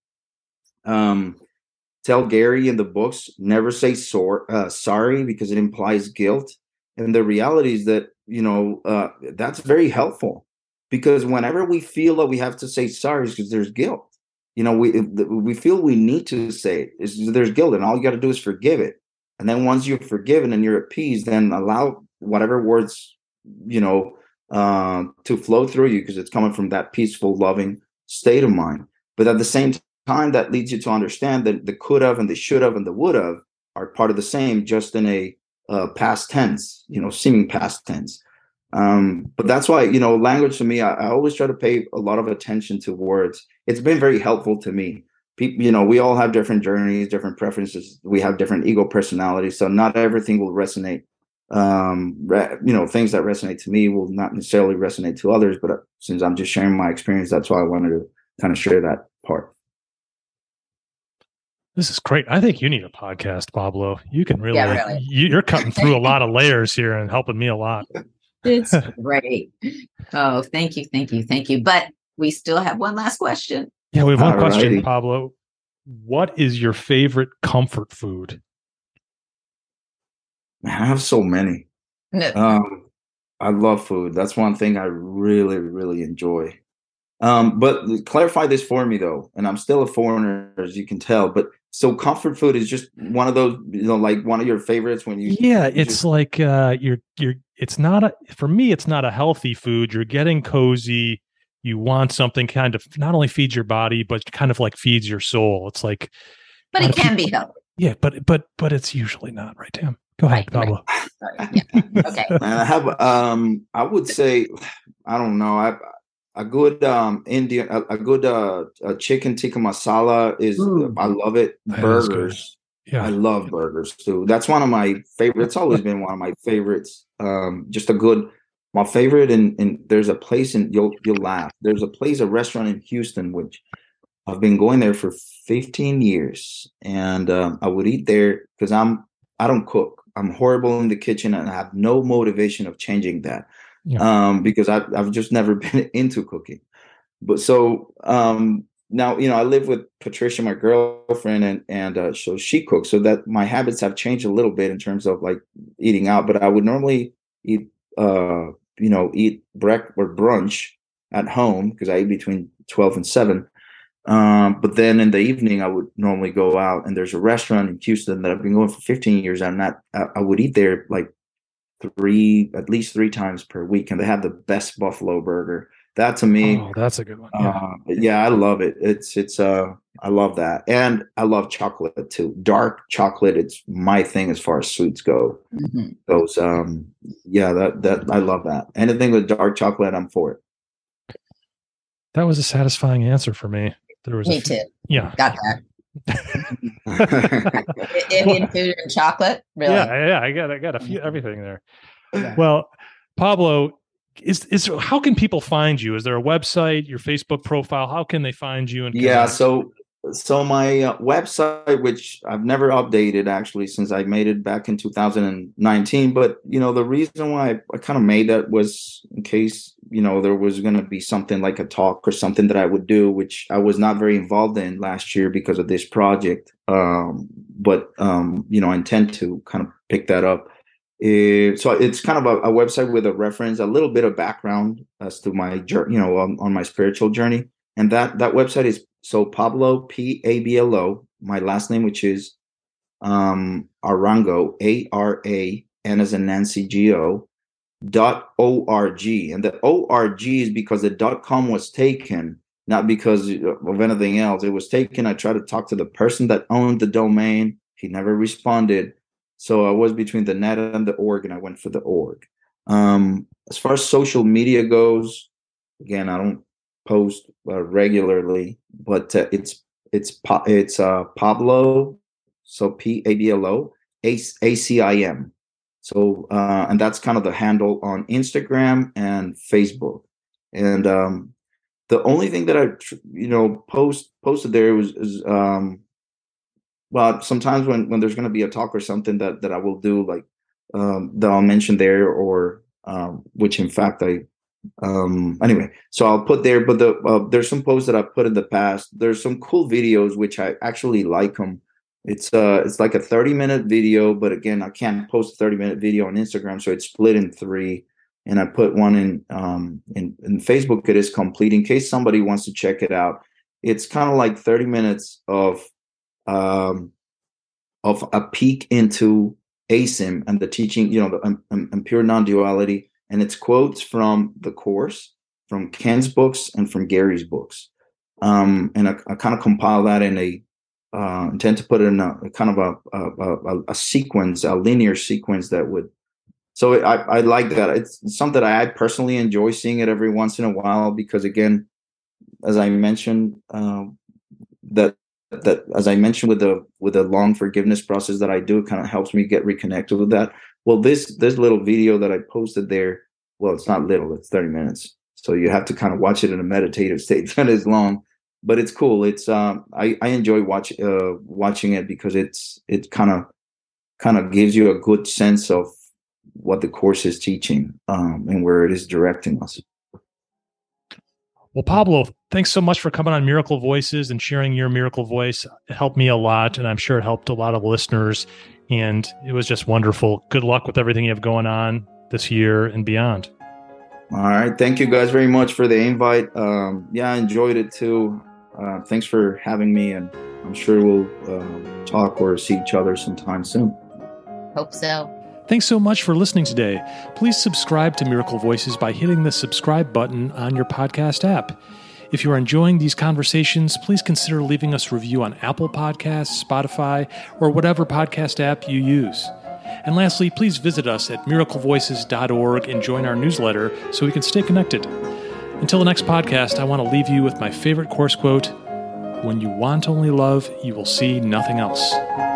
Um, tell Gary in the books, never say sor- uh, sorry because it implies guilt. And the reality is that, you know, uh, that's very helpful, because whenever we feel that we have to say sorry, it's because there's guilt. You know, we we feel we need to say it. It's, there's guilt, and all you got to do is forgive it. And then once you're forgiven and you're at peace, then allow whatever words, you know, uh, to flow through you, because it's coming from that peaceful, loving state of mind. But at the same time, time that leads you to understand that the could have and the should have and the would have are part of the same, just in a uh, past tense, you know, seeming past tense. Um, but that's why, you know, language to me, I, I always try to pay a lot of attention to words. It's been very helpful to me. People, you know, we all have different journeys, different preferences. We have different ego personalities. So not everything will resonate. Um, re- you know, things that resonate to me will not necessarily resonate to others. But since I'm just sharing my experience, that's why I wanted to kind of share that part.
This is great. I think you need a podcast, Pablo. You can really,
Yeah,
like,
really.
you, you're cutting through a lot of layers here and helping me a lot.
It's great. Oh, thank you, thank you, thank you. But we still have one last question.
Yeah, we have one
All
question,
righty.
Pablo. What is your favorite comfort food?
Man, I have so many.
No.
Um, I love food. That's one thing I really, really enjoy. Um, but clarify this for me though, and I'm still a foreigner, as you can tell. But so comfort food is just one of those, you know, like one of your favorites when you.
Yeah,
you
it's
just,
like uh, you're you're. It's not a for me. It's not a healthy food. You're getting cozy. You want something kind of not only feeds your body, but kind of like feeds your soul. It's like,
But it can be healthy.
Yeah, but but but it's usually not, right, Tim? Go ahead,
right,
Pablo.
Right. Yeah. Okay.
I have, um, I would say, I don't know, I, a good um Indian, a, a good uh a chicken tikka masala is,
Ooh.
I love it.
That is good.
Burgers,
Yeah.
I love burgers too. That's one of my favorites. It's always been one of my favorites. Um, just a good, my favorite. And and there's a place in, you'll you'll laugh. There's a place, a restaurant in Houston, which I've been going there for fifteen years, and um, I would eat there because I'm I don't cook. I'm horrible in the kitchen, and I have no motivation of changing that,
Yeah.
um, because I've I've just never been into cooking. But so um, now, you know, I live with Patricia, my girlfriend, and and uh, so she cooks. So that my habits have changed a little bit in terms of like eating out. But I would normally eat, uh, you know, eat breakfast or brunch at home because I eat between twelve and seven. Um, but then in the evening, I would normally go out, and there's a restaurant in Houston that I've been going for fifteen years. I'm not, I, I would eat there like three, at least three times per week, and they have the best buffalo burger. That to me,
Oh, that's a good one. Yeah.
uh, yeah, I love it. It's, it's, uh, I love that. And I love chocolate too. Dark chocolate. It's my thing as far as sweets go.
Mm-hmm.
Those, um, yeah, that, that, I love that. Anything with dark chocolate, I'm for it.
That was a satisfying answer for me. There was
Me
a,
too.
Yeah.
Got that. Indian food and chocolate. Really?
Yeah, yeah. I got, I got a few everything there. Yeah. Well, Pablo, is is how can people find you? Is there a website, your Facebook profile? How can they find you? And
yeah, so so my uh, website, which I've never updated actually since I made it back in two thousand nineteen, but you know the reason why I, I kind of made that was in case you know there was going to be something like a talk or something that I would do, which I was not very involved in last year because of this project. Um, but um, you know, I intend to kind of pick that up. Uh, so it's kind of a, a website with a reference, a little bit of background as to my journey, you know, on, on my spiritual journey. And that that website is so Pablo, P A B L O, my last name, which is um, Arango, A R A N as in Nancy, G O, dot O R G. And the O R G is because the dot com was taken, not because of anything else. It was taken. I tried to talk to the person that owned the domain. He never responded. So I was between the net and the org, and I went for the org. Um, as far as social media goes, again, I don't post uh, regularly, but uh, it's it's it's uh, Pablo, so P A B L O A C I M. So uh, and that's kind of the handle on Instagram and Facebook. And um, the only thing that I you know post posted there was is, um, well, sometimes when, when there's going to be a talk or something that, that I will do, like um, that I'll mention there, or um, which in fact I um, anyway. So I'll put there. But the uh, there's some posts that I've put in the past. There's some cool videos which I actually like them. It's uh it's like a thirty minute video, but again, I can't post a thirty minute video on Instagram, so it's split in three. And I put one in um in, in Facebook. It is complete in case somebody wants to check it out. It's kind of like thirty minutes of um, of a peek into A S I M and the teaching, you know, the um, um, pure non-duality. And it's quotes from the Course, from Ken's books, and from Gary's books. Um, and I, I kind of compile that in a, uh, intend to put it in a, a kind of a, a, a sequence, a linear sequence that would, so I, I like that. It's something I personally enjoy seeing it every once in a while, because again, as I mentioned, um, that that as I mentioned with the with the long forgiveness process that I do, it kind of helps me get reconnected with that. Well, this this little video that I posted there, well, it's not little, it's thirty minutes. So you have to kind of watch it in a meditative state. It's not as long, but it's cool. It's um I, I enjoy watch uh watching it because it's it kind of kind of gives you a good sense of what the Course is teaching um and where it is directing us.
Well, Pablo, thanks so much for coming on Miracle Voices and sharing your miracle voice. It helped me a lot, and I'm sure it helped a lot of listeners. And it was just wonderful. Good luck with everything you have going on this year and beyond.
All right. Thank you guys very much for the invite. Um, yeah, I enjoyed it too. Uh, thanks for having me, and I'm sure we'll uh, talk or see each other sometime soon.
Hope so.
Thanks so much for listening today. Please subscribe to Miracle Voices by hitting the subscribe button on your podcast app. If you are enjoying these conversations, please consider leaving us a review on Apple Podcasts, Spotify, or whatever podcast app you use. And lastly, please visit us at miracle voices dot org and join our newsletter so we can stay connected. Until the next podcast, I want to leave you with my favorite course quote: "When you want only love, you will see nothing else."